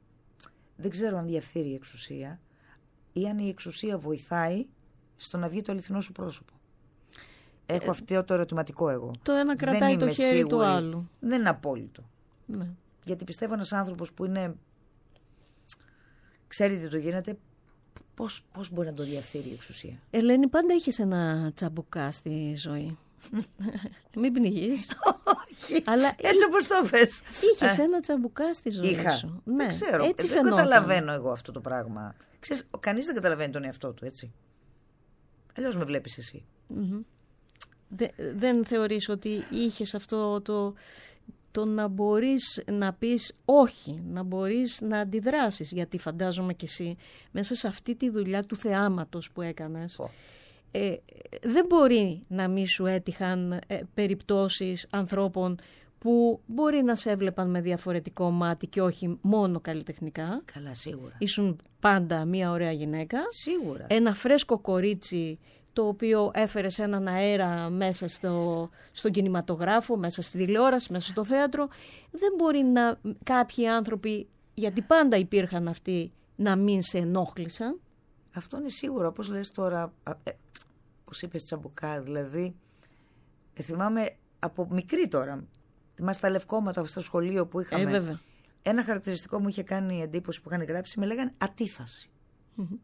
S2: Δεν ξέρω αν διαφθείρει η εξουσία ή αν η εξουσία βοηθάει στο να βγει το αληθινό σου πρόσωπο. Έχω ε, αυτό το ερωτηματικό εγώ.
S1: Το ένα κρατάει το χέρι σίγουρη, του άλλου.
S2: Δεν είναι απόλυτο.
S1: Ναι.
S2: Γιατί πιστεύω ένας άνθρωπος που είναι... ξέρει τι του γίνεται, Πώς, πώς μπορεί να το διαφθείρει η εξουσία?
S1: Ελένη, πάντα είχες ένα τσαμπουκά στη ζωή. Μην πνιγείς.
S2: Όχι,
S1: αλλά
S2: έτσι όπως το πες.
S1: Είχες ένα τσαμπουκά στη ζωή
S2: Είχα.
S1: σου.
S2: Ναι, δεν ξέρω,
S1: έτσι
S2: δεν
S1: φαινόταν.
S2: καταλαβαίνω εγώ αυτό το πράγμα. Ξέρεις, κανείς δεν καταλαβαίνει τον εαυτό του, έτσι. Αλλιώς με βλέπεις εσύ.
S1: Mm-hmm. Δε, δεν θεωρείς ότι είχες αυτό το, το να μπορείς να πεις όχι, να μπορείς να αντιδράσεις, γιατί φαντάζομαι κι εσύ μέσα σε αυτή τη δουλειά του θεάματος που έκανες, oh. ε, δεν μπορεί να μη σου έτυχαν ε, περιπτώσεις ανθρώπων που μπορεί να σε έβλεπαν με διαφορετικό μάτι και όχι μόνο καλλιτεχνικά.
S2: Καλά, σίγουρα.
S1: Ήσουν πάντα μια ωραία γυναίκα.
S2: Σίγουρα.
S1: Ένα φρέσκο κορίτσι το οποίο έφερε σε έναν αέρα μέσα στο, στον κινηματογράφο, μέσα στη τηλεόραση, μέσα στο θέατρο. Δεν μπορεί να κάποιοι άνθρωποι, γιατί πάντα υπήρχαν αυτοί, να μην σε ενόχλησαν.
S2: Αυτό είναι σίγουρο, όπως λες τώρα, ε, όπως είπες τσαμπουκά, δηλαδή, ε, θυμάμαι από μικρή τώρα, θυμάσαι τα λευκόματα στο σχολείο που είχαμε.
S1: Ε, βέβαια.
S2: Ένα χαρακτηριστικό μου είχε κάνει εντύπωση που είχαν γράψει, με λέγανε ατίθαση.
S1: Mm-hmm.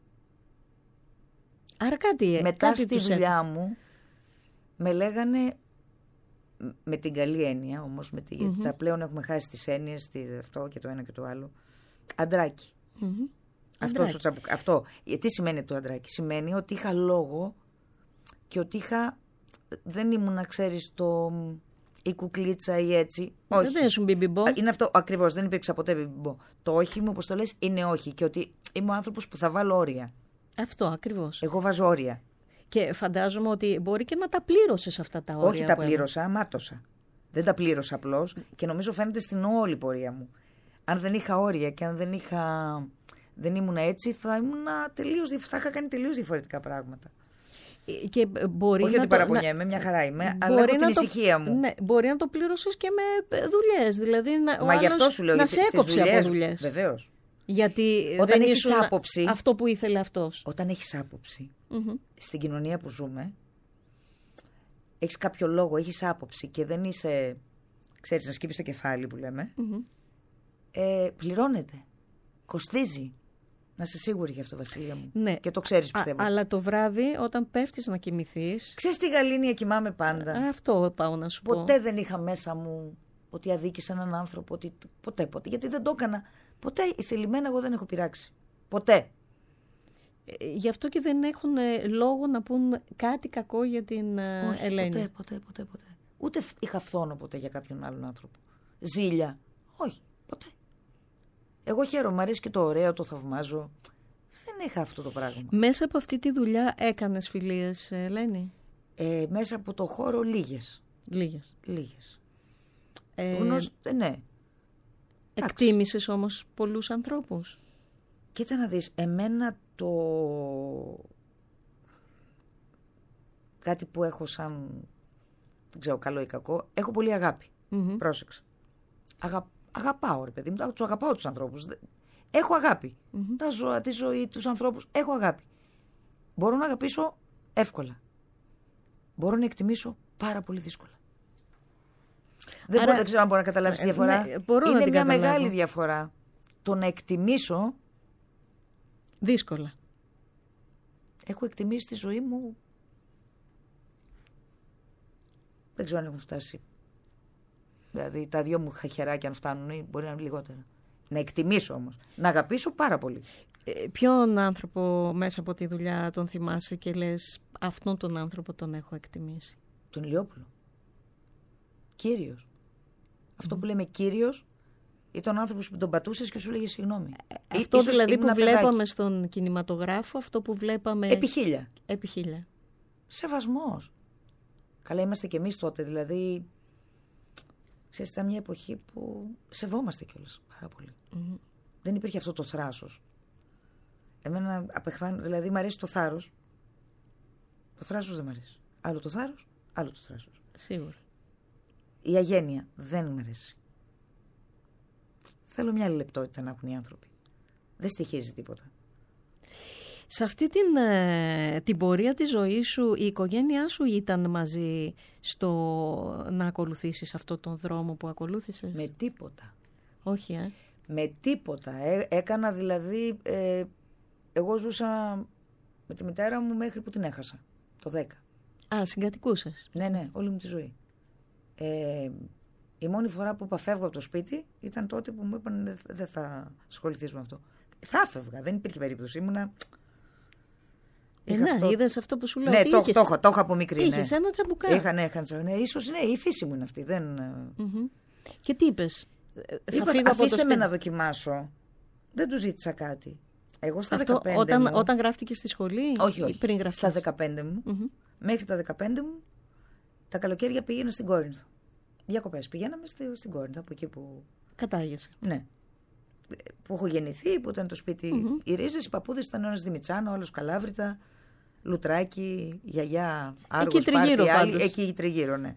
S1: Άρα κάτι,
S2: μετά
S1: κάτι
S2: στη δουλειά έφερε. Μου με λέγανε, με την καλή έννοια όμως, με τη, mm-hmm. γιατί τα πλέον έχουμε χάσει τις έννοιες, αυτό και το ένα και το άλλο, αντράκι. Mm-hmm. Αυτό, τσαμπουκ, αυτό. Τι σημαίνει το αντράκι? Σημαίνει ότι είχα λόγο και ότι είχα, δεν ήμουν να ξέρεις το, η κουκλίτσα ή έτσι. Όχι.
S1: Δεν ήσουν μπιμπιμπό.
S2: Είναι αυτό ακριβώς, δεν υπήρξα ποτέ μπιμπιμπό. Το όχι μου, όπως το λες, είναι όχι και ότι είμαι ο άνθρωπος που θα βάλω όρια.
S1: Αυτό ακριβώς.
S2: Εγώ βάζω όρια.
S1: Και φαντάζομαι ότι μπορεί και να τα πλήρωσες αυτά τα όρια.
S2: Όχι, τα πλήρωσα, μάτωσα. Δεν τα πλήρωσα απλώς και νομίζω φαίνεται στην όλη πορεία μου. Αν δεν είχα όρια και αν δεν είχα, δεν ήμουν έτσι, θα, ήμουν τελείως, θα είχα κάνει τελείως διαφορετικά πράγματα.
S1: Και μπορεί
S2: όχι
S1: να
S2: ότι
S1: το,
S2: παραπονιέμαι, μια χαρά είμαι, αλλά έχω την ησυχία μου.
S1: Ναι, μπορεί να το πλήρωσες και με δουλειές. Δηλαδή να,
S2: Μα γι' αυτό σου λέω,
S1: να σε έκοψε από δουλειές.
S2: Βεβαίως.
S1: Γιατί
S2: όταν
S1: δεν
S2: έχεις άποψη,
S1: αυτό που ήθελε αυτός.
S2: Όταν έχεις άποψη,
S1: mm-hmm.
S2: στην κοινωνία που ζούμε, έχεις κάποιο λόγο, έχεις άποψη και δεν είσαι, ξέρεις, να σκύβεις το κεφάλι που λέμε,
S1: mm-hmm.
S2: ε, πληρώνεται, κοστίζει. Να είσαι σίγουρη γι' αυτό, Βασιλεία μου.
S1: Ναι.
S2: Και το ξέρεις, πιστεύω.
S1: Α, αλλά το βράδυ, όταν πέφτεις να κοιμηθείς.
S2: Ξέρεις τι γαλήνια κοιμάμαι πάντα.
S1: Α, αυτό πάω να σου
S2: ποτέ
S1: πω.
S2: Ποτέ δεν είχα μέσα μου ότι αδίκησα έναν άνθρωπο. Ότι... Ποτέ, ποτέ. Γιατί δεν το έκανα. Ποτέ θελημένα εγώ δεν έχω πειράξει. Ποτέ.
S1: Ε, γι' αυτό και δεν έχουν ε, λόγο να πούν κάτι κακό για την ε,
S2: Όχι,
S1: Ελένη.
S2: Ποτέ, ποτέ, ποτέ, ποτέ. Ούτε είχα φθόνο ποτέ για κάποιον άλλον άνθρωπο. Ζήλια. Όχι, ποτέ. Εγώ χαίρομαι, μου αρέσει και το ωραίο, το θαυμάζω. Δεν είχα αυτό το πράγμα.
S1: Μέσα από αυτή τη δουλειά έκανες φιλίες, Ελένη?
S2: Ε, μέσα από το χώρο λίγες.
S1: Λίγες.
S2: Λίγες.
S1: Ε,
S2: Γνωσ... ε, ναι.
S1: Εκτίμησες όμως πολλούς ανθρώπους?
S2: Κοίτα να δεις, εμένα το... κάτι που έχω σαν, δεν ξέρω καλό ή κακό, έχω πολύ αγάπη. Mm-hmm. Πρόσεξε. Αγα... Αγαπάω ρε παιδί μου, τους αγαπάω τους ανθρώπους. Έχω αγάπη. Mm-hmm. Τα ζώα, τη ζωή, τους ανθρώπους, έχω αγάπη. Μπορώ να αγαπήσω εύκολα. Μπορώ να εκτιμήσω πάρα πολύ δύσκολα. Δεν,
S1: Άρα,
S2: μπορώ, δεν ξέρω αν μπορώ να καταλάβεις τη διαφορά.
S1: Ναι, μπορώ
S2: είναι
S1: να την
S2: μια
S1: καταλάβω.
S2: Μεγάλη διαφορά. Το να εκτιμήσω...
S1: Δύσκολα.
S2: Έχω εκτιμήσει τη ζωή μου... Δεν ξέρω αν έχουν φτάσει. Δηλαδή τα δυο μου χεράκια αν φτάνουν, μπορεί να είναι λιγότερα. Να εκτιμήσω όμως. Να αγαπήσω πάρα πολύ.
S1: Ε, ποιον άνθρωπο μέσα από τη δουλειά τον θυμάσαι και λες αυτόν τον άνθρωπο τον έχω εκτιμήσει?
S2: Τον Ηλιόπουλο. Κύριος. Αυτό mm. που λέμε κύριος ή τον άνθρωπο που τον πατούσες και σου λέγε συγγνώμη.
S1: Ε, αυτό ίσως δηλαδή που βλέπαμε παιδάκι. Στον κινηματογράφο, αυτό που βλέπαμε...
S2: Επί χίλια.
S1: Επί χίλια.
S2: Σεβασμός. Καλά είμαστε κι εμείς τότε, δηλαδή... Ξέρεις, ήταν μια εποχή που σεβόμαστε κιόλας πάρα πολύ. Mm-hmm. Δεν υπήρχε αυτό το θράσος. Εμένα απεχθάνει, δηλαδή μου αρέσει το θάρρος. Το θράσος δεν μου αρέσει. Άλλο το θάρρος, άλλο το θράσος.
S1: Σίγουρα.
S2: Η αγένεια δεν μου αρέσει. Θέλω μια άλλη λεπτότητα να έχουν οι άνθρωποι. Δεν στοιχίζει τίποτα.
S1: Σε αυτή την, ε, την πορεία της ζωής σου, η οικογένειά σου ήταν μαζί στο να ακολουθήσεις αυτόν τον δρόμο που ακολούθησες?
S2: Με τίποτα.
S1: Όχι, ε.
S2: Με τίποτα. Έ, έκανα δηλαδή... Ε, εγώ ζούσα με τη μητέρα μου μέχρι που την έχασα, το δέκα.
S1: Α, συγκατοικούσες.
S2: Ναι, ναι, όλη μου τη ζωή. Ε, η μόνη φορά που είπα φεύγω από το σπίτι ήταν τότε που μου είπαν δεν θα ασχοληθείς με αυτό. Θα φεύγα, δεν υπήρχε περίπτωση. Ήμουνα...
S1: Ε, ναι, αυτό... είδες αυτό που σου λέω.
S2: Ναι, το, είχες... το, το, το είχα από μικρή.
S1: Είχες
S2: ναι.
S1: ένα τσαμπουκά.
S2: Είχα, ναι, είχα, ναι, ίσως ναι, η φύση μου είναι αυτή. Δεν...
S1: Mm-hmm. Και τι είπες? Θα
S2: είπα,
S1: φύγω από το σπίτι.
S2: Με να δοκιμάσω. Δεν του ζήτησα κάτι. Εγώ στα
S1: αυτό,
S2: δεκαπέντε
S1: όταν,
S2: μου...
S1: όταν γράφτηκες στη σχολή?
S2: Όχι, όχι.
S1: Πριν γραφτείς?
S2: Στα δεκαπέντε μου. Mm-hmm. Μέχρι τα δεκαπέντε μου, τα καλοκαίρια πήγαινα στην Κόρινθο. Διακοπές. Πηγαίναμε στη, στην Κόρινθο, από εκεί που...
S1: Κατάγεσαι.
S2: Ναι. Που έχω γεννηθεί, που ήταν το σπίτι. Mm-hmm. Οι ρίζες, οι παππούδες ήταν ο ένας Δημητσάνο, ο άλλος Καλάβρητα, Λουτράκι, γιαγιά, Άργος, Πάρτι, άλλοι. Εκεί τριγύρω, ναι.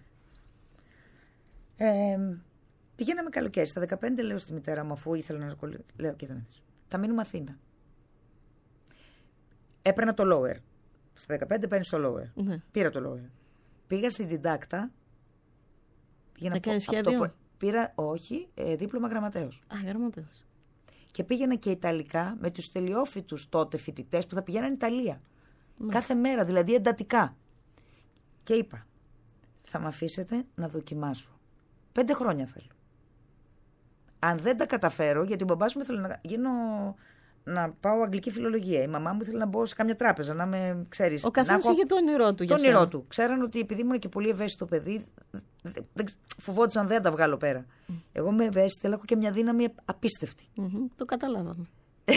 S2: Ε, πηγαίναμε καλοκαίρι. Στα δεκαπέντε λέω στη μητέρα μου, αφού ήθελα να ασχοληθώ. Λέω, κοίτα να δεις. Θα μείνουμε Αθήνα. Έπαιρνα το lower. Στα δεκαπέντε παίρνεις το lower. Mm-hmm. Πήρα το lower. Πήγα στην διδάκτα.
S1: Να κάνεις σχέδιο?
S2: Το, πήρα, όχι, ε, δίπλωμα γραμματέως.
S1: Α, γραμματέως.
S2: Και πήγαινα και Ιταλικά με τους τελειόφοιτους τότε φοιτητές που θα πηγαίναν Ιταλία. Mm. Κάθε μέρα, δηλαδή εντατικά. Και είπα, θα με αφήσετε να δοκιμάσω. Πέντε χρόνια θέλω. Αν δεν τα καταφέρω, γιατί ο μπαμπάς μου ήθελε να γίνω... να πάω αγγλική φιλολογία. Η μαμά μου ήθελε να μπω σε κάμια τράπεζα, να με ξέρεις.
S1: Ο καθένας είχε το όνειρό του.
S2: Το όνειρό του. Ξέραν ότι επειδή ήμουν και πολύ ευαίσθητο παιδί, δεν, φοβόντουσαν δεν τα βγάλω πέρα. Mm. Εγώ είμαι ευαίσθητη, αλλά έχω και μια δύναμη απίστευτη.
S1: Mm-hmm. Το καταλάβαμε.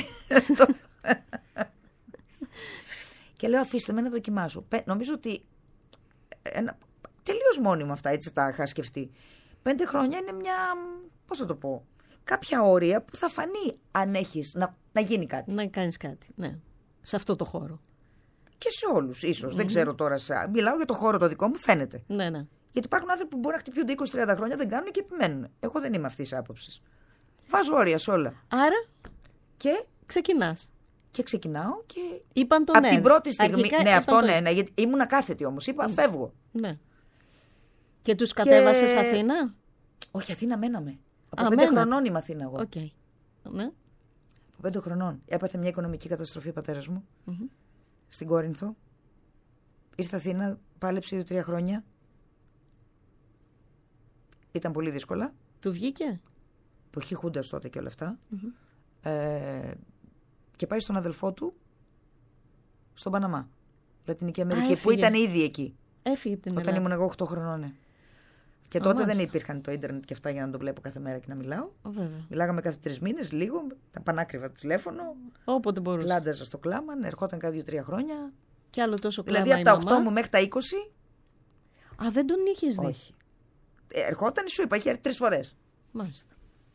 S2: Και λέω, αφήστε με να δοκιμάσω. Νομίζω ότι. Ένα... τελείως μόνιμα αυτά, έτσι τα είχα σκεφτεί. Πέντε χρόνια είναι μια. Πώς θα το πω. Κάποια όρια που θα φανεί αν έχεις να, να γίνει κάτι.
S1: Να κάνεις κάτι, ναι. Σε αυτό το χώρο.
S2: Και σε όλους, ίσως. Mm-hmm. Δεν ξέρω τώρα. Σε... Μιλάω για το χώρο το δικό μου, φαίνεται.
S1: Ναι, ναι.
S2: Γιατί υπάρχουν άνθρωποι που μπορεί να χτυπιούνται είκοσι τριάντα χρόνια, δεν κάνουν και επιμένουν. Εγώ δεν είμαι αυτής της άποψης. Βάζω όρια σε όλα.
S1: Άρα.
S2: Και.
S1: Ξεκινάς.
S2: Και ξεκινάω και.
S1: Είπαν το
S2: από
S1: ναι.
S2: την πρώτη στιγμή.
S1: Αρχικά
S2: ναι, αυτό
S1: το...
S2: ναι, ναι. Γιατί ήμουν ακάθετη όμως. Είπα, mm. φεύγω.
S1: Ναι. Και τους κατέβασες
S2: και...
S1: Αθήνα?
S2: Όχι, Αθήνα μέναμε. Από
S1: Α,
S2: πέντε
S1: μένατε.
S2: χρονών είμαι Αθήνα εγώ.
S1: Okay. Ναι.
S2: Από πέντε χρονών. Έπαθε μια οικονομική καταστροφή ο πατέρας μου. Mm-hmm. Στην Κόρινθο. Ήρθε Αθήνα, πάλεψε δύο τρία χρόνια. Ήταν πολύ δύσκολα.
S1: Του βγήκε?
S2: Εποχή Χούντας τότε και όλα αυτά.
S1: Mm-hmm.
S2: Ε, και πάει στον αδελφό του στον Παναμά. Λατινική Αμερική.
S1: Α,
S2: που ήταν ήδη εκεί.
S1: Έφυγε από την
S2: Όταν
S1: Ελλάδα.
S2: ήμουν εγώ οκτώ χρονών. Ναι. Και
S1: Α,
S2: τότε
S1: μάλιστα.
S2: δεν υπήρχαν το ίντερνετ και αυτά για να το βλέπω κάθε μέρα και να μιλάω.
S1: Βέβαια.
S2: Μιλάγαμε κάθε τρεις μήνες, λίγο, τα πανάκριβα το τηλέφωνο.
S1: Όποτε μπορούσα.
S2: Πλάνταζα στο κλάμα, ερχόταν κάθε δύο τρία χρόνια.
S1: Και άλλο τόσο κλάμα.
S2: Δηλαδή από τα οκτώ μου μέχρι τα είκοσι.
S1: Α, δεν τον είχες δει?
S2: Όχι. Ε, ερχόταν, σου είπα, είχε έρθει τρεις φορές.
S1: Μάλιστα.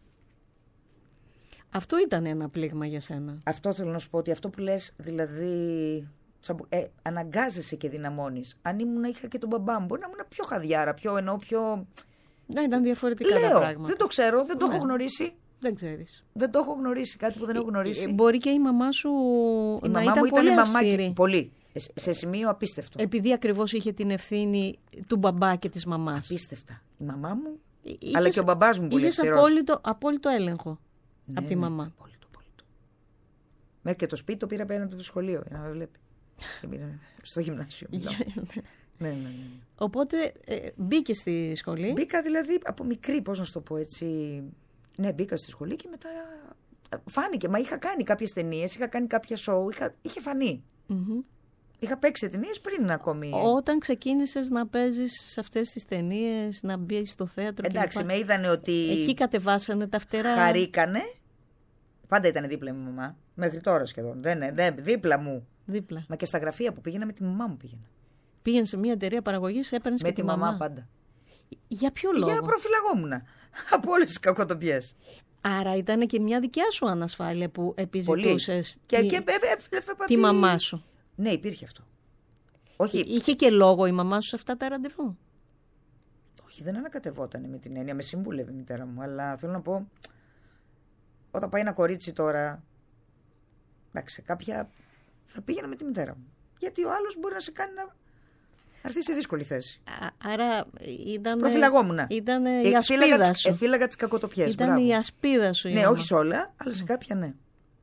S1: Αυτό ήταν ένα πλήγμα για σένα.
S2: Αυτό θέλω να σου πω, ότι αυτό που λες, δηλαδή. Ε, αναγκάζεσαι και δυναμώνεις. Αν ήμουν, είχα και τον μπαμπά μου, μπορεί να ήμουν πιο χαδιάρα, πιο εννοώ, πιο.
S1: Ναι, ήταν διαφορετικά
S2: Λέω,
S1: τα πράγματα.
S2: Δεν το ξέρω, δεν το
S1: ναι.
S2: έχω γνωρίσει.
S1: Δεν ξέρεις.
S2: Δεν το έχω γνωρίσει, κάτι που δεν έχω γνωρίσει.
S1: Ε, μπορεί και η μαμά σου
S2: η
S1: να
S2: μαμά
S1: ήταν
S2: μου
S1: πολύ
S2: ήταν
S1: αυστηρή.
S2: Μαμά, πολύ. Σε σημείο απίστευτο.
S1: Επειδή ακριβώς είχε την ευθύνη του μπαμπά και της μαμάς.
S2: Απίστευτα. Η μαμά μου,
S1: είχες,
S2: αλλά και ο μπαμπάς μου πολύ αυστηρός.
S1: Είχες απόλυτο, απόλυτο έλεγχο
S2: ναι,
S1: από τη
S2: ναι,
S1: μαμά.
S2: Απόλυτο, απόλυτο. Μέχρι και το σπίτι το πήρα απέναντι από το σχολείο για να με βλέπει. Στο γυμνάσιο. ναι, ναι, ναι.
S1: Οπότε ε, μπήκε στη σχολή.
S2: Μπήκα δηλαδή από μικρή, πώς να σου το πω έτσι. Ναι, μπήκα στη σχολή και μετά φάνηκε. Μα είχα κάνει κάποιες ταινίες, είχα κάνει κάποια σοου, είχα, είχε φανεί.
S1: Mm-hmm.
S2: Είχα παίξει ταινίες πριν ακόμη.
S1: Όταν ξεκίνησες να παίζεις σε αυτές τις ταινίες, να μπεις στο θέατρο.
S2: Εντάξει,
S1: και
S2: με είδανε ότι.
S1: Εκεί κατεβάσανε τα φτερά.
S2: Χαρήκανε. Πάντα ήταν δίπλα μου η μαμά. Μέχρι τώρα σχεδόν. Δεν, δεν, δίπλα μου.
S1: Δίπλα.
S2: Μα και στα γραφεία που πήγαινα με τη μαμά μου πήγαινα.
S1: Πήγαινε σε μια εταιρεία παραγωγής, έπαιρνες
S2: με
S1: και
S2: τη
S1: τη
S2: μαμά.
S1: μαμά
S2: Πάντα.
S1: Για ποιο λόγο?
S2: Για προφυλαγόμουνα. Από όλες τις κακοτοπιές.
S1: Άρα ήταν και μια δικιά σου ανασφάλεια που επιζητούσες
S2: και,
S1: τη,
S2: και, και, και,
S1: τη μαμά σου.
S2: Ναι, υπήρχε αυτό. Όχι.
S1: Είχε και λόγο η μαμά σου σε αυτά τα ραντεβού?
S2: Όχι, δεν ανακατευόταν με την έννοια. Με συμβούλευε η μητέρα μου. Αλλά θέλω να πω, όταν πάει ένα κορίτσι τώρα. Εντάξει, κάποια. Θα πήγαινα με τη μητέρα μου. Γιατί ο άλλος μπορεί να σε κάνει να. Να έρθει σε δύσκολη θέση.
S1: Α, άρα ήταν.
S2: Προφυλαγόμουνα.
S1: Ήταν η ασπίδα σου.
S2: Εφύλαγα τις κακοτοπιές.
S1: Ήταν
S2: μπράβο.
S1: η ασπίδα σου.
S2: Ναι, όχι σε όλα, αλλά σε κάποια ναι.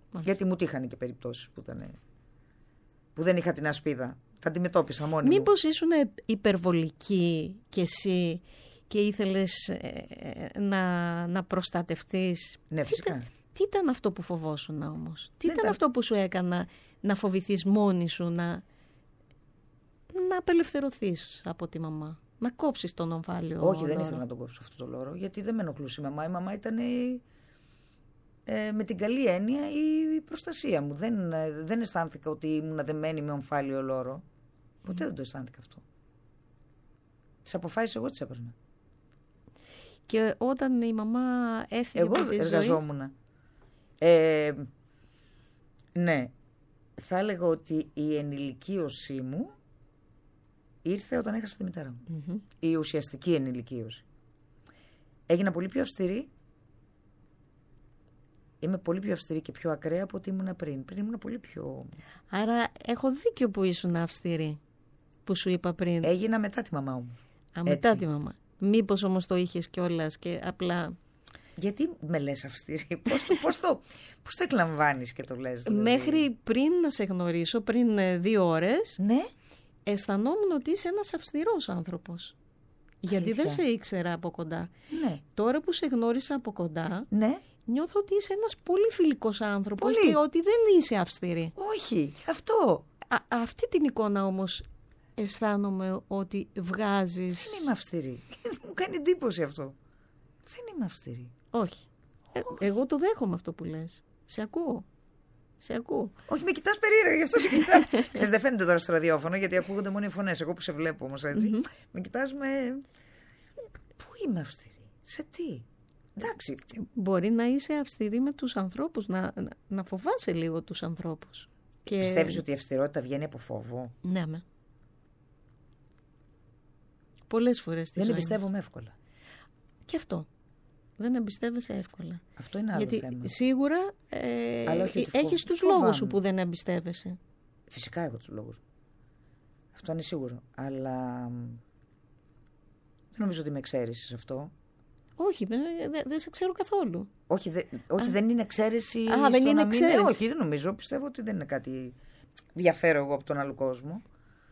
S2: Γιατί μου τύχανε και περιπτώσεις που, ήταν, που δεν είχα την ασπίδα. Τα αντιμετώπισα μόνη μου.
S1: Μήπως ήσουν υπερβολική κι εσύ και ήθελες ε, να, να προστατευτείς?
S2: Ναι, φυσικά.
S1: Τι ήταν, τι ήταν αυτό που φοβόσουν όμως? Τι
S2: δεν
S1: ήταν
S2: ήταν
S1: αυτό που σου έκανα να φοβηθείς μόνη σου, να, να απελευθερωθείς από τη μαμά, να κόψεις τον ομφάλιο?
S2: Όχι,
S1: λόρο.
S2: δεν ήθελα να τον κόψω αυτό το λόρο, γιατί δεν με ενοχλούσε η μαμά. Η μαμά ήταν ε, με την καλή έννοια η προστασία μου. Δεν, ε, δεν αισθάνθηκα ότι ήμουν δεμένη με ομφάλιο λόρο. Ποτέ mm. δεν το αισθάνθηκα αυτό. Τις αποφάσεις εγώ τις έπαιρνα.
S1: Και όταν η μαμά έφυγε
S2: εγώ
S1: από τη
S2: εργαζόμουν. Ε, ναι. Θα έλεγα ότι η ενηλικίωσή μου ήρθε όταν έχασα τη μητέρα μου. Mm-hmm. Η ουσιαστική ενηλικίωση. Έγινα πολύ πιο αυστηρή. Είμαι πολύ πιο αυστηρή και πιο ακραία από ό,τι ήμουν πριν. Πριν ήμουν πολύ πιο...
S1: Άρα έχω δίκιο που ήσουν αυστηρή, που σου είπα πριν.
S2: Έγινα μετά τη μαμά όμως.
S1: Α, μετά τη μαμά. Μήπως όμως το είχες κιόλας και απλά...
S2: Γιατί με λες αυστηρή, πώς το, πώς το, πώς το εκλαμβάνεις και το λες? Δηλαδή?
S1: Μέχρι πριν να σε γνωρίσω, πριν δύο ώρες,
S2: ναι.
S1: αισθανόμουν ότι είσαι ένας αυστηρός άνθρωπος. Γιατί
S2: Αλήθεια?
S1: δεν σε ήξερα από κοντά.
S2: Ναι.
S1: Τώρα που σε γνώρισα από κοντά,
S2: ναι.
S1: νιώθω ότι είσαι ένας πολύ φιλικός άνθρωπος
S2: πολύ.
S1: Και ότι δεν είσαι αυστηρή.
S2: Όχι, αυτό.
S1: Α, αυτή την εικόνα όμως αισθάνομαι ότι βγάζεις...
S2: Δεν είμαι αυστηρή. Μου κάνει εντύπωση αυτό. Δεν είμαι αυστηρή.
S1: Όχι. Ε, εγώ το δέχομαι αυτό που λες. Σε ακούω. Σε ακούω.
S2: Όχι, με κοιτάς περίεργα, γι' αυτό σε κοιτάω. Ξέρεις, δεν φαίνεται τώρα στο ραδιόφωνο, γιατί ακούγονται μόνο οι φωνές. Εγώ που σε βλέπω όμως έτσι. Mm-hmm. Με κοιτάς με... Πού είμαι αυστηρή? Σε τι? Εντάξει.
S1: Μπορεί να είσαι αυστηρή με τους ανθρώπους, να, να, να φοβάσαι λίγο τους ανθρώπους. Και...
S2: Πιστεύεις ότι η αυστηρότητα βγαίνει από φόβο?
S1: Ναι, με. Πολλές φορές στη ζωή
S2: Δεν εμπιστεύομαι εύκολα.
S1: Και αυτό. Δεν εμπιστεύεσαι εύκολα.
S2: Αυτό είναι άλλο
S1: γιατί
S2: θέμα.
S1: Σίγουρα ε, έχεις τους
S2: φοβάμαι.
S1: λόγους σου που δεν εμπιστεύεσαι.
S2: Φυσικά έχω τους λόγους. Αυτό είναι σίγουρο. Αλλά δεν νομίζω ότι με εξαίρεσαι σε αυτό.
S1: Όχι, δεν δε, δε σε ξέρω καθόλου.
S2: Όχι, δε, όχι δεν είναι εξαίρεση.
S1: Α, δεν είναι εξαίρεση.
S2: Είναι, όχι, δεν νομίζω. Πιστεύω ότι δεν είναι κάτι διαφέρω εγώ από τον άλλο κόσμο.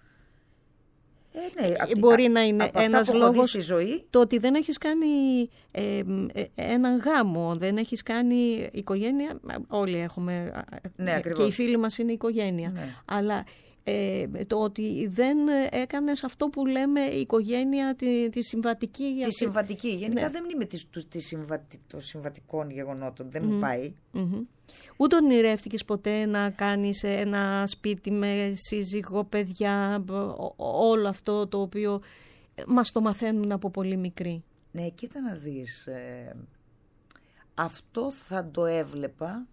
S2: Ε, ναι, απ'
S1: μπορεί
S2: α,
S1: να είναι ένας λόγος
S2: στη ζωή.
S1: Το ότι δεν έχεις κάνει ε, ε, έναν γάμο, δεν έχεις κάνει οικογένεια. Όλοι έχουμε,
S2: ναι,
S1: και οι φίλοι μας είναι οικογένεια.
S2: Ναι.
S1: Αλλά ε, το ότι δεν έκανες αυτό που λέμε οικογένεια, τη, τη συμβατική.
S2: Τη συμβατική. Γενικά
S1: ναι.
S2: δεν είμαι της, της συμβατι, των συμβατικών γεγονότων. Δεν mm. μου πάει.
S1: Mm-hmm. Ούτε ονειρεύτηκες ποτέ να κάνεις ένα σπίτι με σύζυγο, παιδιά, όλο αυτό το οποίο μας το μαθαίνουν από πολύ μικροί?
S2: Ναι, κοίτα να δεις. Ε, αυτό θα το έβλεπα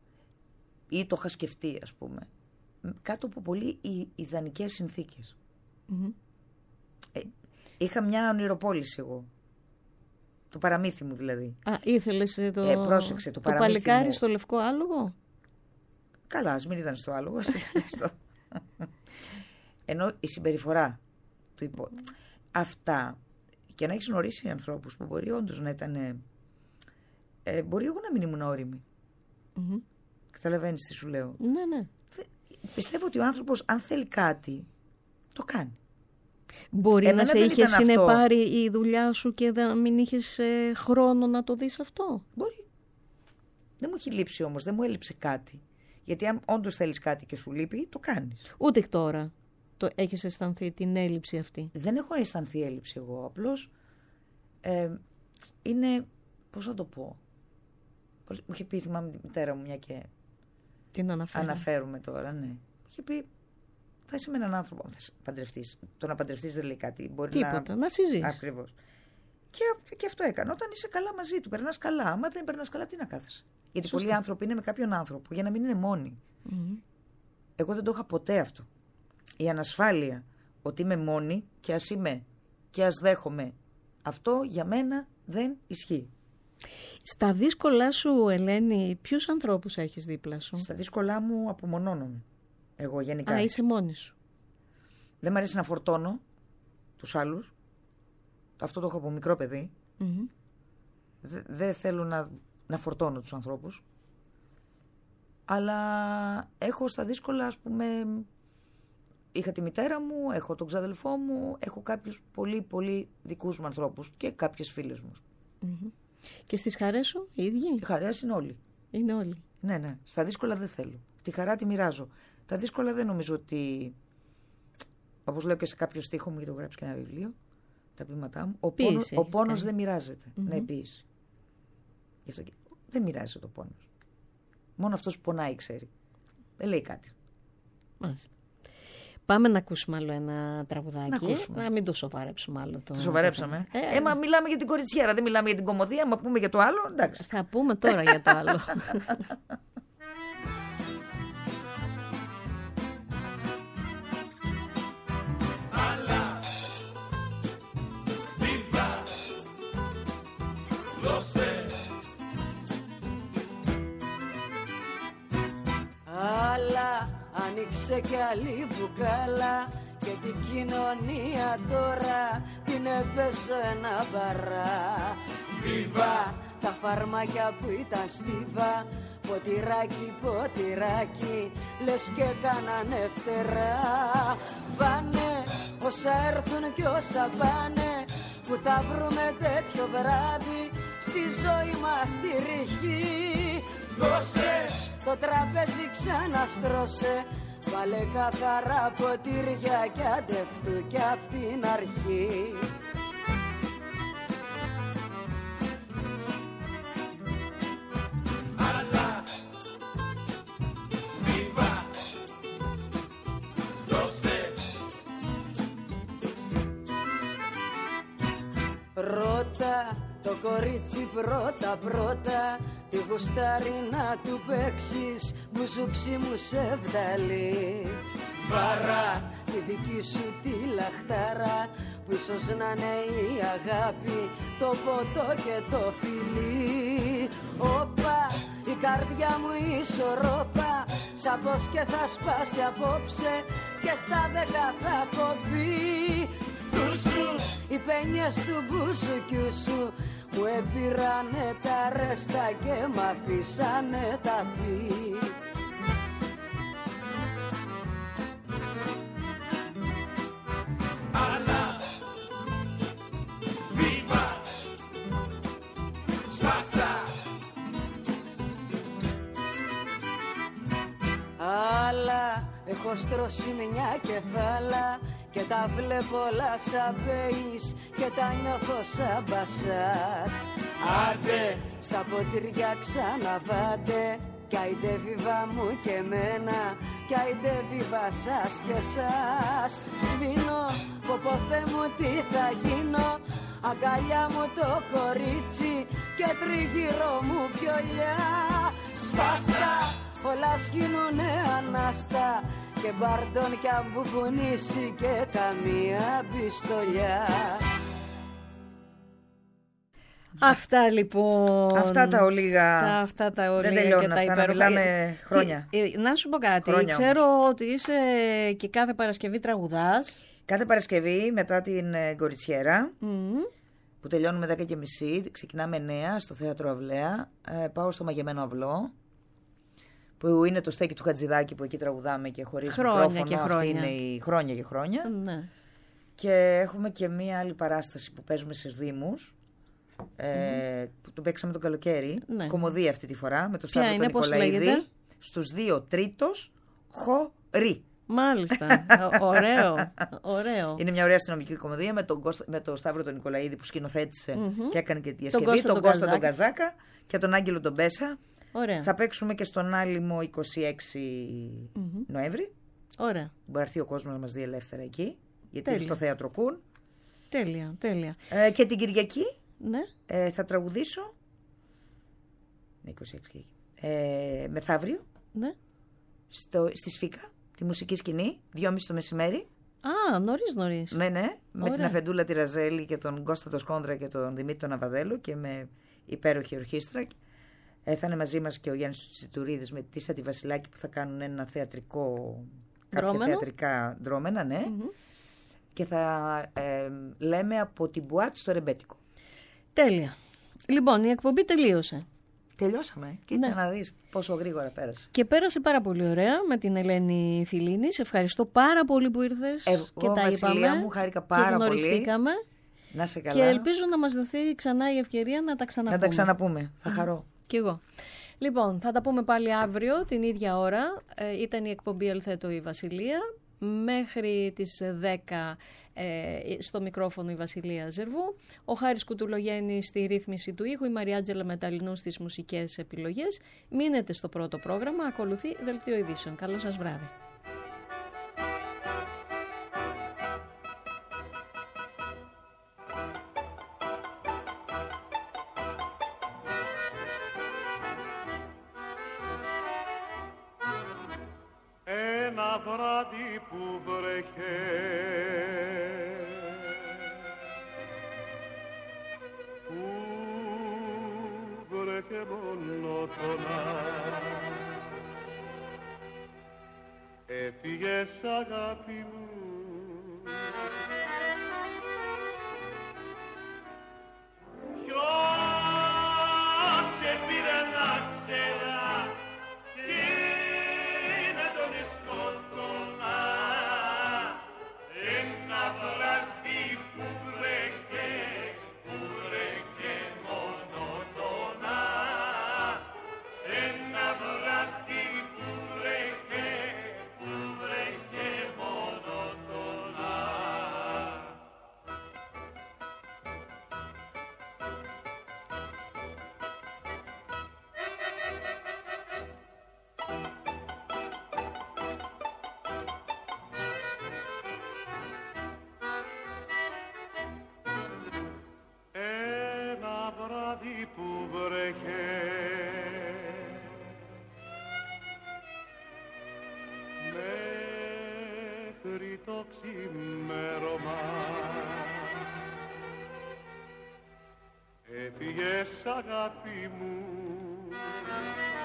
S2: ή το είχα σκεφτεί, ας πούμε, κάτω από πολύ ιδανικές συνθήκες. Mm-hmm. Ε, είχα μια ονειροπόληση εγώ. Το παραμύθι μου δηλαδή.
S1: Α, ήθελες το,
S2: ε, πρόσεξε, το,
S1: το παλικάρι
S2: μου.
S1: Στο λευκό άλογο?
S2: Καλά, ας μην ήταν στο άλογο. στο... Ενώ η συμπεριφορά του υπό... Αυτά, και να έχεις γνωρίσει ανθρώπους που μπορεί όντως να ήταν... Ε, μπορεί εγώ να μην ήμουν όριμη. Mm-hmm. Καταλαβαίνεις τι σου λέω?
S1: Ναι, ναι.
S2: Πιστεύω ότι ο άνθρωπος, αν θέλει κάτι, το κάνει.
S1: Μπορεί Εμένα να σε είχε συνεπάρει αυτό. Η δουλειά σου και να μην είχες ε, χρόνο να το δεις αυτό?
S2: Μπορεί. Δεν μου έχει λείψει όμως, δεν μου έλειψε κάτι. Γιατί αν όντως θέλεις κάτι και σου λείπει, το κάνεις.
S1: Ούτε τώρα το έχεις αισθανθεί την έλλειψη αυτή?
S2: Δεν έχω αισθανθεί έλλειψη εγώ. Απλώς ε, είναι, πώς να το πω. Πώς, μου είχε πει, θυμάμαι τη μητέρα μου, μια και
S1: την αναφέρουμε.
S2: αναφέρουμε τώρα, ναι. Μου είχε πει, θα είσαι με έναν άνθρωπο, αν θες παντρευτείς. Το να παντρευτείς δεν λέει κάτι. Μπορεί
S1: Τίποτα, να, να συζείς.
S2: Ακριβώς. Και, και αυτό έκανα. Όταν είσαι καλά μαζί του, περνάς καλά. Άμα δεν περνάς καλά, τι να κάθεσαι? Γιατί Σωστά. πολλοί άνθρωποι είναι με κάποιον άνθρωπο για να μην είναι μόνοι. Mm-hmm. Εγώ δεν το είχα ποτέ αυτό. Η ανασφάλεια ότι είμαι μόνη και ας είμαι και ας δέχομαι. Αυτό για μένα δεν ισχύει.
S1: Στα δύσκολά σου, Ελένη, ποιους ανθρώπους έχεις δίπλα σου?
S2: Στα δύσκολά μου απομονώνομαι. Εγώ γενικά.
S1: Α, είσαι μόνη σου.
S2: Δεν μ' αρέσει να φορτώνω τους άλλους. Αυτό το έχω από μικρό παιδί. Mm-hmm. Δεν δε θέλω να, να φορτώνω τους ανθρώπους. Αλλά έχω στα δύσκολα, ας πούμε, είχα τη μητέρα μου, έχω τον ξαδελφό μου, έχω κάποιους πολύ πολύ δικούς μου ανθρώπους και κάποιες φίλες μου.
S1: Mm-hmm. Και στις χαρές σου, οι ίδιοι?
S2: Οι χαρές είναι όλοι.
S1: Είναι όλοι.
S2: Ναι, ναι. Στα δύσκολα δεν θέλω. Τη χαρά τη μοιράζω. Τα δύσκολα δεν νομίζω ότι, όπως λέω και σε κάποιο στίχο μου, γιατί έχω γράψει και ένα βιβλίο, τα ποίηματά μου, ο, πόνος, ο πόνος δεν μοιράζεται. Mm-hmm. Ναι, ποίηση. Γι' αυτό και δεν μοιράζεται ο πόνος. Μόνο αυτός που πονάει ξέρει. Δεν λέει κάτι.
S1: Μάλιστα. Πάμε να ακούσουμε άλλο ένα τραγουδάκι.
S2: Να,
S1: να μην το σοβαρέψουμε άλλο. Το,
S2: το σοβαρέψαμε. Το... Ε, ε, μα μιλάμε για την κοριτσιέρα, δεν μιλάμε για την κομμωδία. Μα πούμε για το άλλο, εντάξει.
S1: Θα πούμε τώρα για το άλλο.
S5: Άνοιξε κι άλλη μπουκάλα και την κοινωνία τώρα την έπεσε ένα μπαρά. Βίβα τα φαρμάκια που ήταν στίβα, ποτηράκι, ποτηράκι, λες και κάνανε φτερά. Βάνε όσα έρθουν κι όσα πάνε, που θα βρούμε τέτοιο βράδυ στη ζωή μας τη ρηχή. Δώσε το τραπέζι ξαναστρώσε, βάλε καθαρά ποτήρια κι αντευτού κι απ' την αρχή. Αλλά βίβα, δώσε. Ρώτα το κορίτσι πρώτα πρώτα, τη γουστάρι να του παίξεις, μπουζούξι μου σε βδαλεί. Βαρά τη δική σου τη λαχτάρα, που ίσως να είναι η αγάπη, το ποτό και το φιλί. Όπα, η καρδιά μου ισορρόπα, σαν πως και θα σπάσει απόψε και στα δέκα θα κοπεί. Του σου, οι πένιες του μπουζουκιού σου, που έπειρανε τα ρέστα και μ' αφήσανε τα πι. Αλλά βίβα σπάστα. Αλλά έχω στρώσει μια κεφάλα και τα βλέπω όλα σαν πέις και τα νιώθω σαν μπασάς. Άντε στα ποτήρια ξαναβάτε, κι άιντε βίβα μου και εμένα, κι άιντε βίβα σας και σας. Σβήνω, πω πω Θεέ μου τι θα γίνω, αγκαλιά μου το κορίτσι και τριγύρω μου πιολιά. Σπάστα, όλα σκύνουνε ανάστα, και μπάρτον κι αν μπουφουνίσει και καμία πιστολιά.
S1: Αυτά λοιπόν.
S2: Αυτά τα ολίγα.
S1: Τα, αυτά τα ολίγα.
S2: Δεν τελειώνουν
S1: και
S2: αυτά,
S1: τα
S2: να μιλάμε χρόνια.
S1: Τι, να σου πω κάτι.
S2: Χρόνια
S1: Ξέρω
S2: όμως.
S1: ότι είσαι και κάθε Παρασκευή τραγουδάς.
S2: Κάθε Παρασκευή μετά την ε, Κοριτσιέρα,
S1: Mm.
S2: που τελειώνουμε δέκα και μισή, ξεκινάμε εννέα στο Θέατρο Αυλαία. Ε, πάω στο Μαγεμένο Αυλό, που είναι το στέκι του Χατζηδάκη, που εκεί τραγουδάμε και χωρίς
S1: χρόνια
S2: μικρόφωνο.
S1: Και χρόνια.
S2: Αυτή είναι η χρόνια και χρόνια.
S1: Ναι.
S2: Και έχουμε και μία άλλη παράσταση που παίζουμε στις Δήμους. Ε, mm. που το παίξαμε το καλοκαίρι.
S1: Ναι.
S2: Κομμωδία αυτή τη φορά με το
S1: Ποια
S2: Σταύρο τον
S1: είναι,
S2: Νικολαίδη. Στους δύο τρίτος χωρί.
S1: Μάλιστα. ωραίο. ωραίο.
S2: Είναι μια ωραία αστυνομική κομμωδία με τον, Κώστα, με τον Σταύρο τον Νικολαίδη που σκηνοθέτησε mm-hmm. και έκανε και τη διασκευή. Τον Κώστα τον, τον, τον Καζάκα και τον Άγγελο τον Μπέσα.
S1: Ωραία.
S2: Θα παίξουμε και στον Άλυμο είκοσι έξι mm-hmm. Νοέμβρη.
S1: Ωραία.
S2: Μπορεί να έρθει ο κόσμος να μας δει ελεύθερα εκεί. Γιατί
S1: τέλεια.
S2: είναι στο Θέατρο Κούν.
S1: Τέλεια, τέλεια.
S2: Ε, και την Κυριακή
S1: ναι.
S2: ε, θα τραγουδήσω. είκοσι έξι ε, μεθαύριο.
S1: Ναι.
S2: Στο, στη Σφίκα, τη μουσική σκηνή, δυόμιση το μεσημέρι.
S1: Α, νωρίς νωρίς.
S2: Ναι, ναι. Με ωραία. Την Αφεντούλα τη Ραζέλη και τον Κώστα τον Σκόνδρα και τον Δημήτρη τον Αβαδέλο και με υπέροχη ορχήστρα. Ε, θα είναι μαζί μας και ο Γιάννης Τσιτουρίδης με τη Σατι Βασιλάκη που θα κάνουν ένα θεατρικό, κάποια
S1: δρόμενο.
S2: θεατρικά δρόμενα, ναι. Mm-hmm. Και θα ε, λέμε από την Μπουάτ στο Ρεμπέτικο.
S1: Τέλεια. Λοιπόν, η εκπομπή τελείωσε.
S2: Τελειώσαμε. Κοίτα ναι. να δεις πόσο γρήγορα πέρασε.
S1: Και πέρασε πάρα πολύ ωραία με την Ελένη Φιλίνη. Σε ευχαριστώ πάρα πολύ που ήρθες
S2: Εγώ,
S1: και τα
S2: Βασιλεία
S1: είπαμε.
S2: Μου, χάρηκα πάρα
S1: και γνωριστήκαμε.
S2: Πολύ. Να σε καλά.
S1: Και ελπίζω να μας δοθεί ξανά η ευκαιρία να τα ξαναπούμε.
S2: Να τα ξαναπούμε. Θα χαρώ.
S1: Κι εγώ. Λοιπόν, θα τα πούμε πάλι αύριο την ίδια ώρα. Ε, ήταν η εκπομπή Ελθέτω η Βασιλεία. Μέχρι τις δέκα ε, στο μικρόφωνο η Βασιλεία Ζερβού. Ο Χάρης Κουτουλογέννης στη ρύθμιση του ήχου. Η Μαριάντζελα Μεταλλινού στις μουσικές επιλογές. Μείνετε στο πρώτο πρόγραμμα. Ακολουθεί Δελτίο Ειδήσεων. Καλό σας βράδυ.
S4: Ένα βράδυ που βρέχε που βρέχε μονότονα έφυγες αγάπη μου ποιος σε πήρε να ξέρα που βρέχε μέχρι το ξημέρωμα έφυγες αγάπη μου